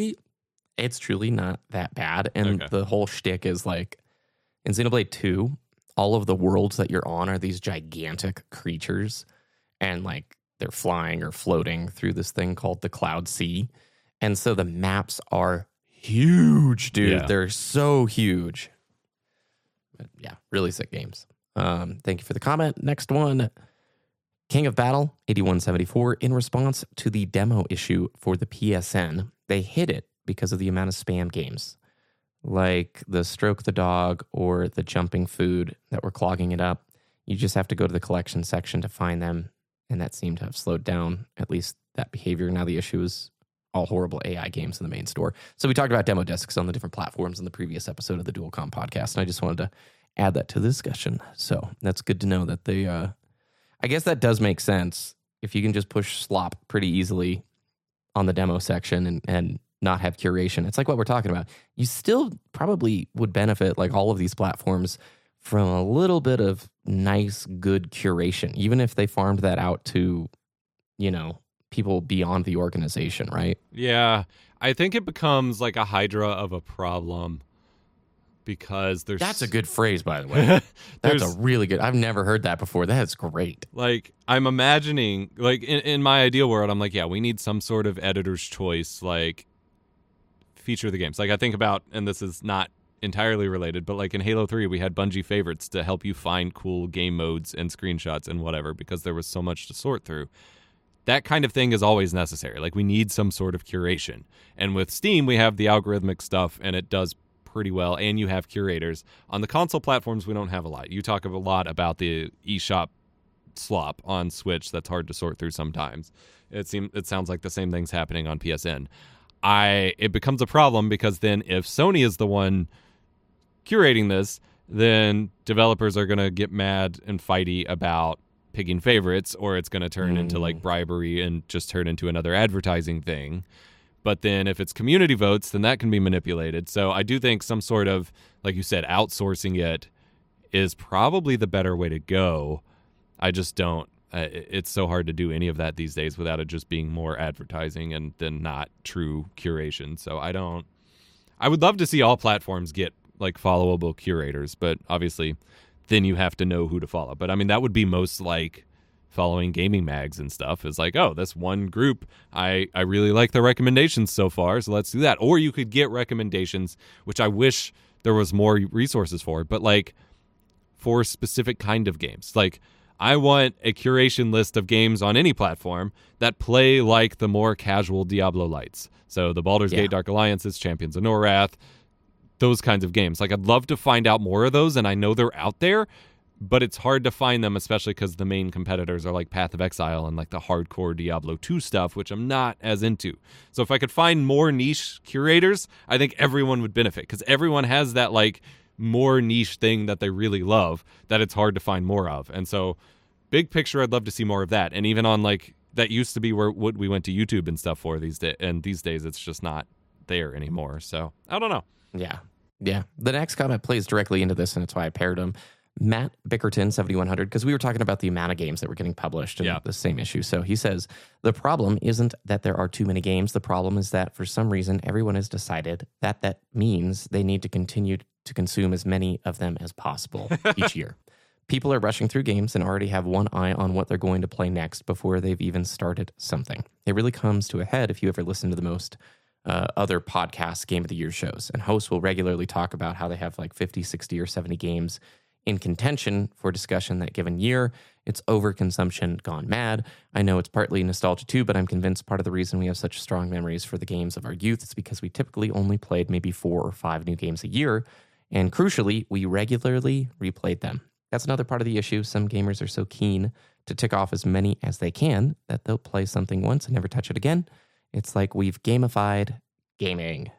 it's truly not that bad. And the whole shtick is like, in Xenoblade 2, all of the worlds that you're on are these gigantic creatures, and like they're flying or floating through this thing called the Cloud Sea. And so the maps are huge, dude. Yeah. They're so huge. But yeah, really sick games. Thank you for the comment. Next one, King of Battle 8174. In response to the demo issue for the PSN, they hid it because of the amount of spam games, like the Stroke the Dog or the Jumping Food that were clogging it up. You just have to go to the collection section to find them, and that seemed to have slowed down at least that behavior. Now the issue is all horrible AI games in the main store. So we talked about demo discs on the different platforms in the previous episode of the Dualcom podcast, and I just wanted to add that to the discussion. So that's good to know that they, I guess that does make sense if you can just push slop pretty easily on the demo section and not have curation. It's like what we're talking about. You still probably would benefit, like all of these platforms, from a little bit of nice, good curation, even if they farmed that out to, people beyond the organization, right? Yeah. I think it becomes like a hydra of a problem because there's... That's a good phrase, by the way. That's a really good... I've never heard that before. That's great. Like, I'm imagining, like, in my ideal world, I'm like, yeah, we need some sort of editor's choice, like, feature of the games. Like I think about, and this is not entirely related, but like in Halo 3, we had Bungie favorites to help you find cool game modes and screenshots and whatever, because there was so much to sort through. That kind of thing is always necessary. Like we need some sort of curation. And with Steam, we have the algorithmic stuff and it does pretty well, and you have curators. On the console platforms, we don't have a lot. You talk a lot about the eShop slop on Switch that's hard to sort through sometimes. It sounds like the same thing's happening on PSN. It becomes a problem because then if Sony is the one curating this, then developers are going to get mad and fighty about picking favorites, or it's going to turn into like bribery and just turn into another advertising thing. But then if it's community votes, then that can be manipulated. So I do think some sort of, like you said, outsourcing it is probably the better way to go. I just don't. It's so hard to do any of that these days without it just being more advertising and then not true curation. So I would love to see all platforms get like followable curators, but obviously then you have to know who to follow. But I mean, that would be most like following gaming mags and stuff, is like, oh, this one group, I really like the recommendations so far, so let's do that. Or you could get recommendations, which I wish there was more resources for, but like for specific kind of games. Like I want a curation list of games on any platform that play like the more casual Diablo lights. So the Baldur's Gate Dark Alliances, Champions of Norath, those kinds of games. Like, I'd love to find out more of those, and I know they're out there, but it's hard to find them, especially because the main competitors are like Path of Exile and like the hardcore Diablo 2 stuff, which I'm not as into. So if I could find more niche curators, I think everyone would benefit, because everyone has that like more niche thing that they really love that it's hard to find more of. And so big picture, I'd love to see more of that. And even on like, that used to be where what we went to YouTube and stuff for these days, and these days it's just not there anymore. So I don't know. Yeah. The next comment plays directly into this, and it's why I paired them. Matt Bickerton, 7100, because we were talking about the amount of games that were getting published in the same issue. So he says, the problem isn't that there are too many games. The problem is that for some reason, everyone has decided that means they need to continue to consume as many of them as possible each year. People are rushing through games and already have one eye on what they're going to play next before they've even started something. It really comes to a head if you ever listen to the most other podcast Game of the Year shows. And hosts will regularly talk about how they have like 50, 60, or 70 games in contention for discussion that given year. It's overconsumption gone mad. I know it's partly nostalgia too, but I'm convinced part of the reason we have such strong memories for the games of our youth is because we typically only played maybe 4 or 5 new games a year. And crucially, we regularly replayed them. That's another part of the issue. Some gamers are so keen to tick off as many as they can that they'll play something once and never touch it again. It's like we've gamified gaming.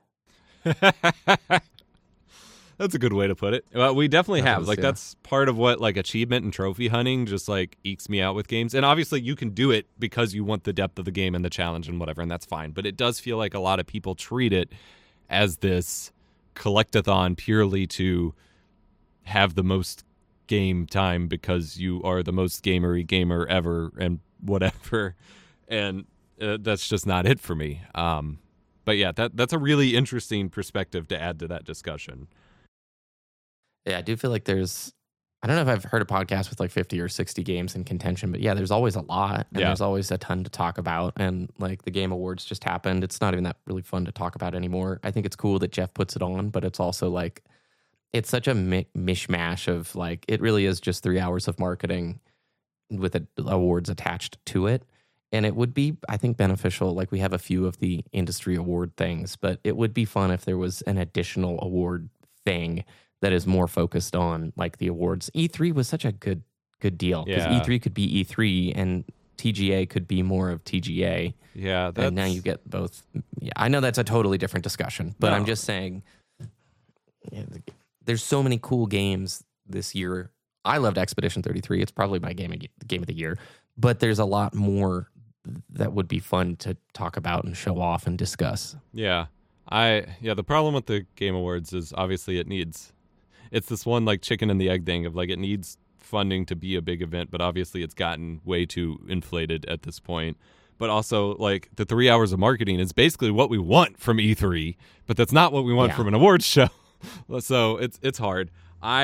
That's a good way to put it. Well, we definitely have. Like, that's part of what, like, achievement and trophy hunting just, like, ekes me out with games. And obviously, you can do it because you want the depth of the game and the challenge and whatever, and that's fine. But it does feel like a lot of people treat it as this collectathon purely to have the most game time because you are the most gamery gamer ever and whatever. And that's just not it for me. But yeah, that's a really interesting perspective to add to that discussion. Yeah, I do feel like there's, I don't know if I've heard a podcast with like 50 or 60 games in contention, but yeah, there's always a lot, and there's always a ton to talk about. And like the Game Awards just happened. It's not even that really fun to talk about anymore. I think it's cool that Jeff puts it on, but it's also like, it's such a mishmash of like, it really is just 3 hours of marketing with awards attached to it. And it would be, I think, beneficial. Like we have a few of the industry award things, but it would be fun if there was an additional award thing that is more focused on like the awards. E3 was such a good deal because E3 could be E3 and TGA could be more of TGA. Yeah, and now you get both. Yeah, I know that's a totally different discussion, but I'm just saying, there's so many cool games this year. I loved Expedition 33. It's probably my game of the year, but there's a lot more that would be fun to talk about and show off and discuss. Yeah. The problem with the Game Awards is obviously it's this one like chicken and the egg thing of like it needs funding to be a big event, but obviously it's gotten way too inflated at this point. But also like the 3 hours of marketing is basically what we want from E3, but that's not what we want from an awards show. So it's hard.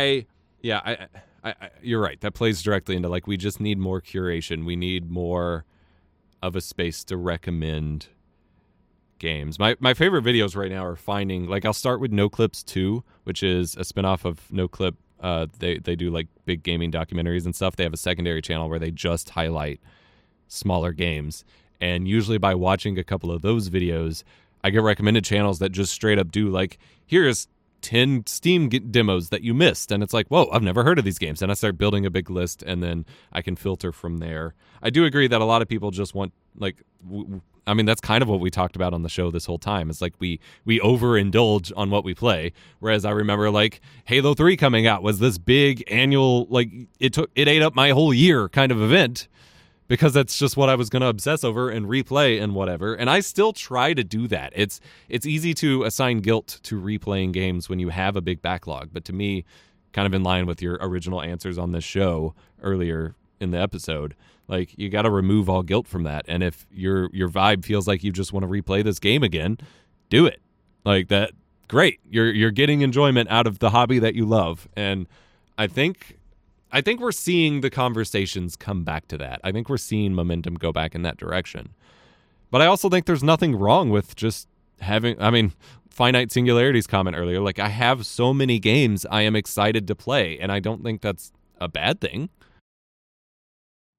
You're right. That plays directly into like we just need more curation. We need more of a space to recommend games. My favorite videos right now are finding, like I'll start with No Clips 2, which is a spinoff of No Clip. They do like big gaming documentaries and stuff. They have a secondary channel where they just highlight smaller games. And usually by watching a couple of those videos, I get recommended channels that just straight up do like, here's 10 Steam demos that you missed. And it's like, whoa, I've never heard of these games. And I start building a big list and then I can filter from there. I do agree that a lot of people just want like, I mean, that's kind of what we talked about on the show this whole time. It's like we overindulge on what we play. Whereas I remember like Halo 3 coming out was this big annual, like it ate up my whole year kind of event because that's just what I was going to obsess over and replay and whatever. And I still try to do that. It's easy to assign guilt to replaying games when you have a big backlog. But to me, kind of in line with your original answers on this show earlier in the episode, like you got to remove all guilt from that. And if your vibe feels like you just want to replay this game again, do it. Like that, great. You're getting enjoyment out of the hobby that you love. And I think we're seeing the conversations come back to that. I think we're seeing momentum go back in that direction. But I also think there's nothing wrong with just having, I mean, Finite Singularity's comment earlier, like I have so many games I am excited to play, and I don't think that's a bad thing.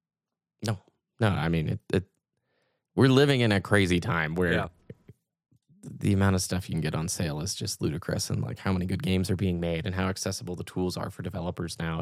No, I mean, we're living in a crazy time where the amount of stuff you can get on sale is just ludicrous, and like how many good games are being made and how accessible the tools are for developers now.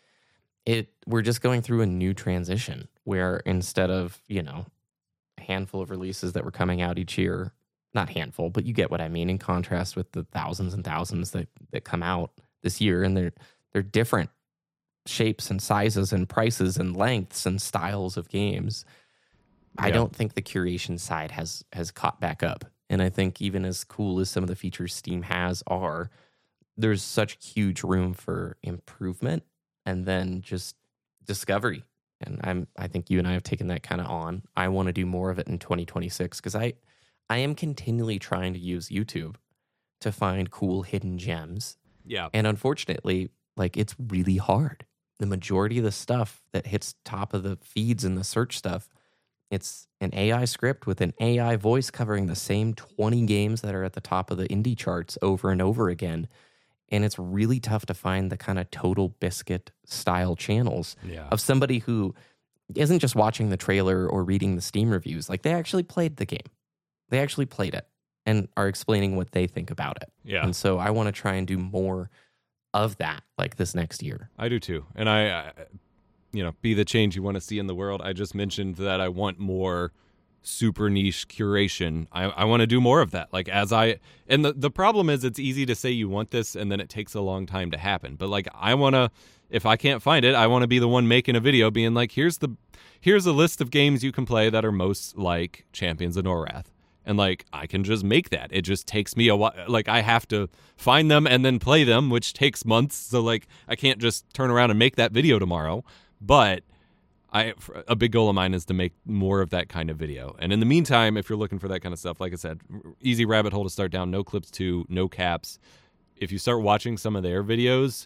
We're just going through a new transition where instead of, a handful of releases that were coming out each year, not handful, but you get what I mean, in contrast with the thousands and thousands that come out this year, and they're different shapes and sizes and prices and lengths and styles of games. Yeah. I don't think the curation side has caught back up. And I think even as cool as some of the features Steam has are, there's such huge room for improvement and then just discovery. And I think you and I have taken that kind of on. I want to do more of it in 2026 because I am continually trying to use YouTube to find cool hidden gems. Yeah. And unfortunately, like, it's really hard. The majority of the stuff that hits top of the feeds and the search stuff, it's an AI script with an AI voice covering the same 20 games that are at the top of the indie charts over and over again. And it's really tough to find the kind of Total Biscuit style channels of somebody who isn't just watching the trailer or reading the Steam reviews. Like, they actually played the game. They actually played it and are explaining what they think about it. Yeah. And so I want to try and do more of that, like, this next year. I do too. And I be the change you want to see in the world. I just mentioned that I want more super niche curation. I want to do more of that. Like, and the problem is it's easy to say you want this and then it takes a long time to happen. But like, if I can't find it, I want to be the one making a video being like, here's a list of games you can play that are most like Champions of Norath. And like, I can just make that. It just takes me a while. Like, I have to find them and then play them, which takes months. So like, I can't just turn around and make that video tomorrow. But a big goal of mine is to make more of that kind of video. And in the meantime, if you're looking for that kind of stuff, like I said, easy rabbit hole to start down. No Clips 2, No Caps. If you start watching some of their videos,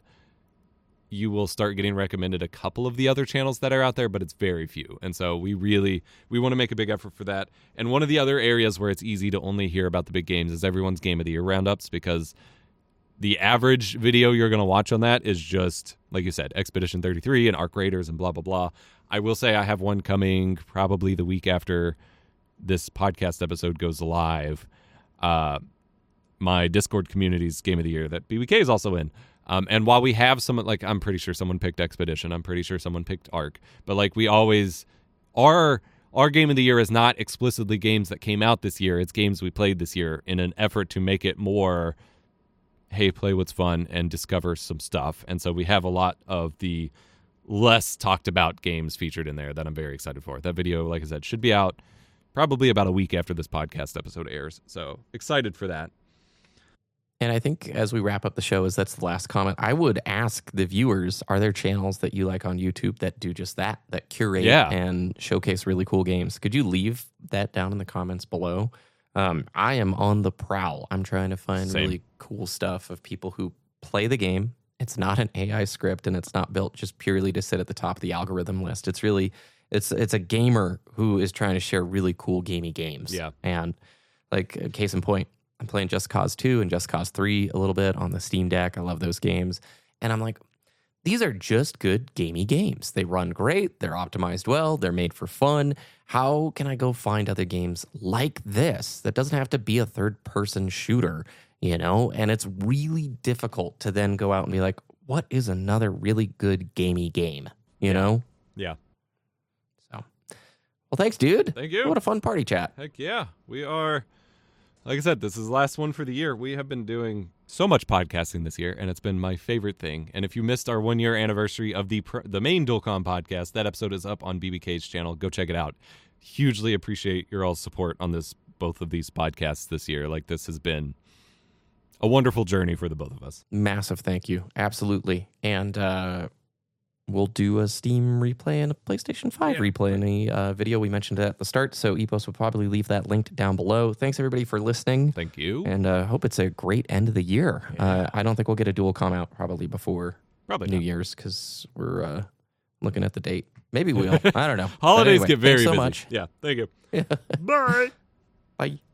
you will start getting recommended a couple of the other channels that are out there, but it's very few. And so we want to make a big effort for that. And one of the other areas where it's easy to only hear about the big games is everyone's Game of the Year roundups, because the average video you're going to watch on that is just, like you said, Expedition 33 and Arc Raiders and blah, blah, blah. I will say I have one coming probably the week after this podcast episode goes live. My Discord community's Game of the Year that BBK is also in. And while we have some, like, I'm pretty sure someone picked Expedition. I'm pretty sure someone picked Arc. But like, we always, our Game of the Year is not explicitly games that came out this year. It's games we played this year in an effort to make it more, hey, play what's fun and discover some stuff. And so we have a lot of the less talked about games featured in there that I'm very excited for. That video, like I said, should be out probably about a week after this podcast episode airs. So excited for that. And I think as we wrap up the show, as that's the last comment, I would ask the viewers, are there channels that you like on YouTube that do just that curate and showcase really cool games? Could you leave that down in the comments below? I am on the prowl. I'm trying to find really cool stuff of people who play the game. It's not an AI script, and it's not built just purely to sit at the top of the algorithm list. It's really, it's a gamer who is trying to share really cool gamey games. Yeah. And like, case in point, I'm playing Just Cause 2 and Just Cause 3 a little bit on the Steam Deck. I love those games. And I'm like, these are just good gamey games. They run great. They're optimized well. They're made for fun. How can I go find other games like this that doesn't have to be a third-person shooter, And it's really difficult to then go out and be like, what is another really good gamey game, you know? Yeah. So, well, thanks, dude. Thank you. What a fun party chat. Heck yeah. We are, like I said, this is the last one for the year. We have been doing so much podcasting this year, and it's been my favorite thing. And if you missed our 1-year anniversary of the main Dualcom podcast, that episode is up on BBK's channel. Go check it out. Hugely appreciate your all's support on both of these podcasts this year. Like, this has been a wonderful journey for the both of us. Massive thank you. Absolutely. And we'll do a Steam replay and a PlayStation 5 replay in the video we mentioned at the start. So Epos will probably leave that linked down below. Thanks, everybody, for listening. Thank you. And hope it's a great end of the year. Yeah. I don't think we'll get a Dualcom out probably before New Year's, because we're looking at the date. Maybe we'll. I don't know. Holidays get very busy. Much. Yeah. Thank you. Bye. Bye.